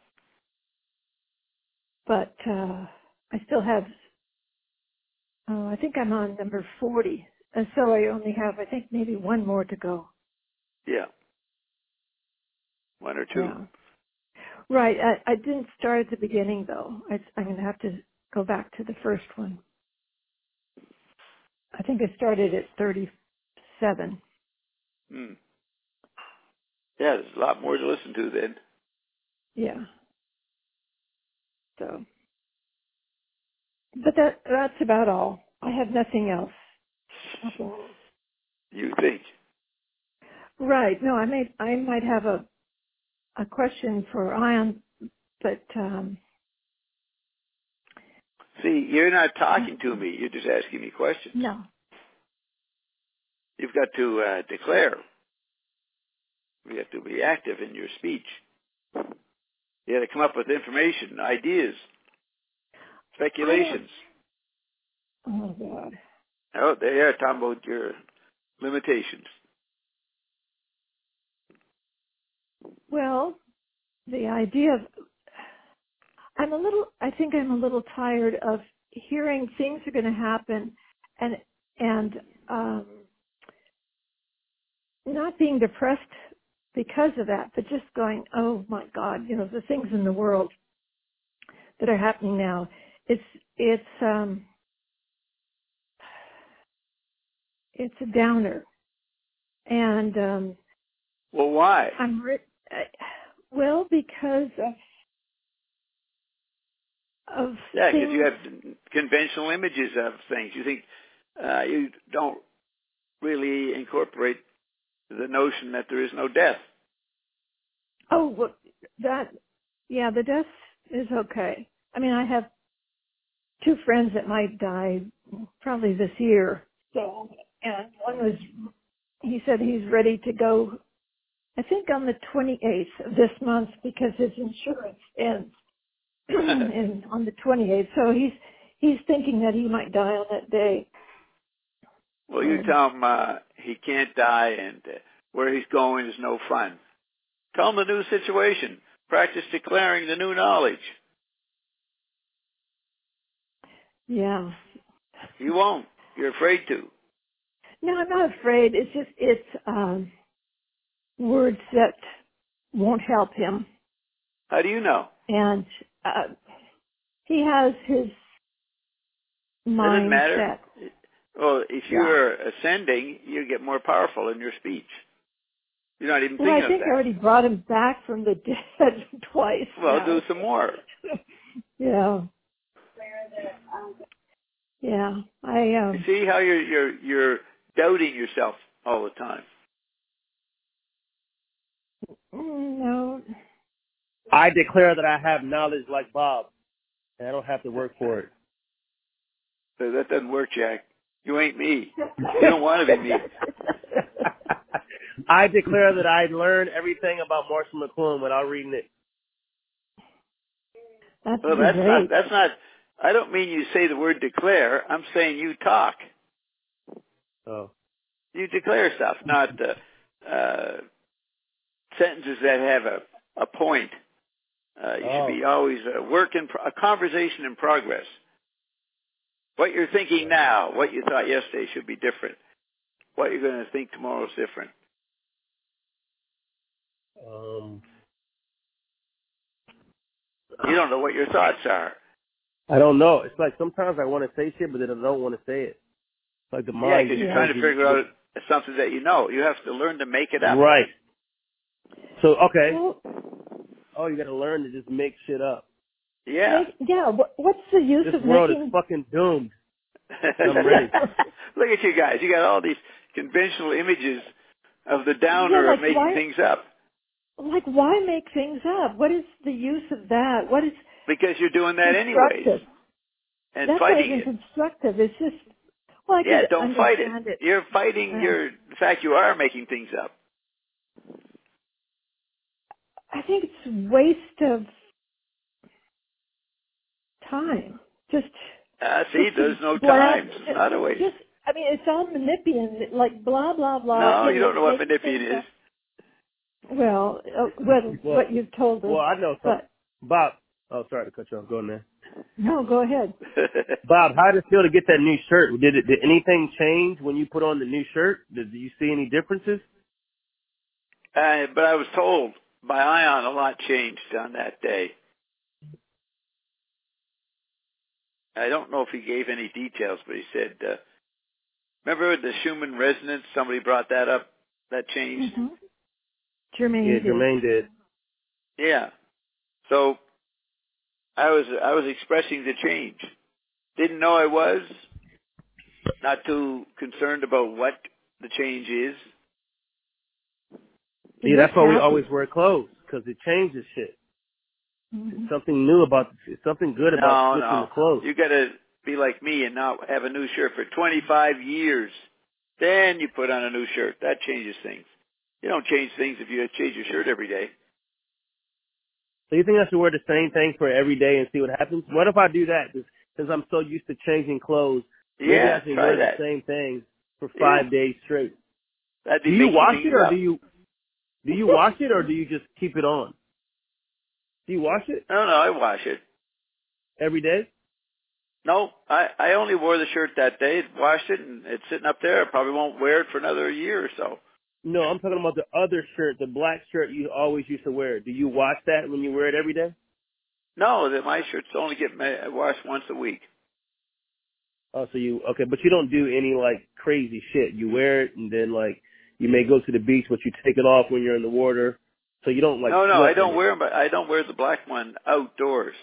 but uh, I still have, oh, I think I'm on number forty. And so I only have, I think, maybe one more to go. Yeah, one or two. Yeah. Right. I, I didn't start at the beginning, though. I, I'm going to have to go back to the first one. I think I started at thirty-seven. Hmm. Yeah, there's a lot more to listen to then. Yeah. So, but that that's about all. I have nothing else. Nothing else. You think? Right. No, I may I might have a a question for Ian, but um, See, you're not talking to me. You're just asking me questions. no. You've got to uh, declare. You have to be active in your speech. You got to come up with information, ideas, I don't. speculations. Oh God. Oh, they are talking about your limitations. Well, the idea of I'm a little. I think I'm a little tired of hearing things are going to happen, and and um, not being depressed because of that, but just going, oh my God, you know, the things in the world that are happening now. It's it's um, it's a downer, and um, Well, why? I'm re- I, well because of of Yeah, because you things. have conventional images of things. You think uh, you don't really incorporate the notion that there is no death. Oh, well, that yeah, the death is okay. I mean, I have two friends that might die probably this year. So, and one was, he said he's ready to go, I think on the twenty-eighth of this month because his insurance ends in, on the twenty-eighth. So he's, he's thinking that he might die on that day. Well, you Um, tell him uh, he can't die and uh, where he's going is no fun. Tell him the new situation. Practice declaring the new knowledge. yeah. He won't. You're afraid to. No, I'm not afraid. It's just, it's, um, words that won't help him. How do you know? And, uh, he has his Doesn't mind matter. set. Well, if Yeah. you're ascending, you get more powerful in your speech. You're not even Well, thinking I of think I that. already brought him back from the dead twice Well, now. do some more. Yeah. Yeah. I You um see how you're you're you're doubting yourself all the time. mm, no. I declare that I have knowledge like Bob, and I don't have to work for it. So that doesn't work, Jack. You ain't me. You don't want to be me. I declare that I learned everything about Marshall McLuhan without reading it. That's Well, that's not. great. That's not. I don't mean you say the word declare. I'm saying you talk. Oh. You declare stuff, not uh, uh, sentences that have a a point. Uh, you Oh. should be always a work in pro- a conversation in progress. What you're thinking now, what you thought yesterday, should be different. What you're going to think tomorrow is different. Um. You don't know what your thoughts are. I don't know. It's like sometimes I want to say shit, but then I don't want to say it. It's like the Yeah, mind because just you're Yeah. trying tells to you. figure out something that you know. You have to learn to make it up. Right. So okay. Well, Oh, you got to learn to just make shit up. Yeah. make, yeah. What, what's the use This of world is making? fucking doomed. I'm ready. Look at you guys. You got all these conventional images of the Yeah, downer of like making why? things up. Like why make things up? What is the use of that? What is Because you're doing that anyways. constructive? And That's not fighting even it. constructive. It's just, well, I Yeah, could don't fight it. understand it. You're fighting Uh, your, the fact you are making things up. I think it's a waste of time. Just, Ah, see, just there's to no blab. time. It's not a waste. Just, I mean, it's all manipulating, like blah blah blah. No, You you know, don't know what making things Manipian is. up. Well, uh, what Well, what you've told us, well, I know something. but Bob. Oh, sorry to cut you off. Go on there. no, go ahead. Bob, how did it feel to get that new shirt? Did it? Did anything change when you put on the new shirt? Did you see any differences? uh, but I was told by Ion a lot changed on that day. I don't know if he gave any details, but he said, uh, remember the Schumann resonance? Somebody brought that up. That changed. Mm-hmm. Yeah, Jermaine did. Jermaine did. Yeah. So I was I was expressing the change. Didn't know I was. Not too concerned about what the change is. You Yeah, look that's why we happy. always wear clothes, because it changes shit. It's Mm-hmm. something new about, it's something good about No, switching the no. clothes. You got to be like me and not have a new shirt for twenty-five years. Then you put on a new shirt. That changes things. You don't change things if you change your shirt every day. So you think I should wear the same thing for every day and see what happens? What if I do that? Since I'm so used to changing clothes, maybe Yeah, I should try wear the that. same thing for Yeah, five days straight. that'd be Do you making wash it things or do up. you do you wash it or do you just keep it on? Do you wash it No, no, I wash it. every day? No, I, I only wore the shirt that day, washed it, and it's sitting up there. I probably won't wear it for another year or so. No, I'm talking about the other shirt, the black shirt you always used to wear. Do you wash that when you wear it every day? No, that my shirts only get ma- washed once a week. Oh, so you okay, but you don't do any like crazy shit. You wear it and then like you may go to the beach, but you take it off when you're in the water. So you don't like No, no, I sweat in don't it. wear 'em, but I don't wear the black one outdoors.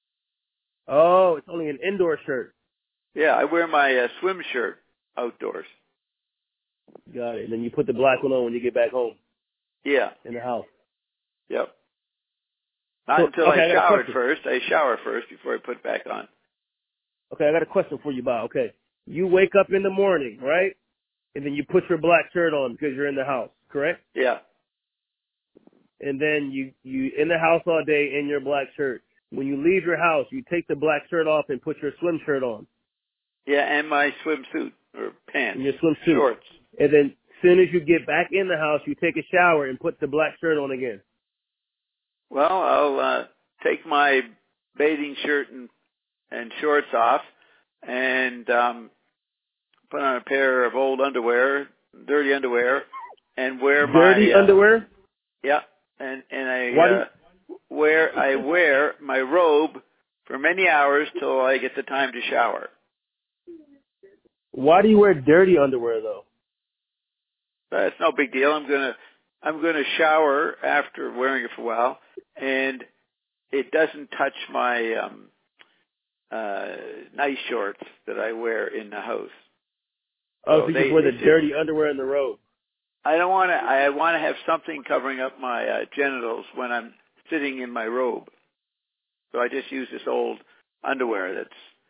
Oh, it's only an indoor shirt. Yeah, I wear my uh, swim shirt outdoors. Got it. And then you put the black one on when you get back home Yeah, in the house. yep. Not So until okay, I I got a showered question. first. I shower first before I put it back on. Okay, I got a question for you, Bob. Okay, you wake up in the morning, right? And then you put your black shirt on because you're in the house, correct? Yeah, And then you you in the house all day in your black shirt. When you leave your house, you take the black shirt off and put your swim shirt on yeah, and my swimsuit or and pants, your swimsuit. shorts. And then as soon as you get back in the house, you take a shower and put the black shirt on again. Well, I'll uh, take my bathing shirt and, and shorts off and um, put on a pair of old underwear, dirty underwear, and wear Dirty my uh, underwear? yeah, and and I Why do uh, wear I wear my robe for many hours till I get the time to shower. Why do you wear dirty underwear though? That's no big deal. I'm gonna I'm gonna shower after wearing it for a while, and it doesn't touch my um, uh, nice shorts that I wear in the house. Oh, So so you they, just wear the they dirty underwear in the robe. I don't want to. I want to have something covering up my uh, genitals when I'm sitting in my robe. So I just use this old underwear that's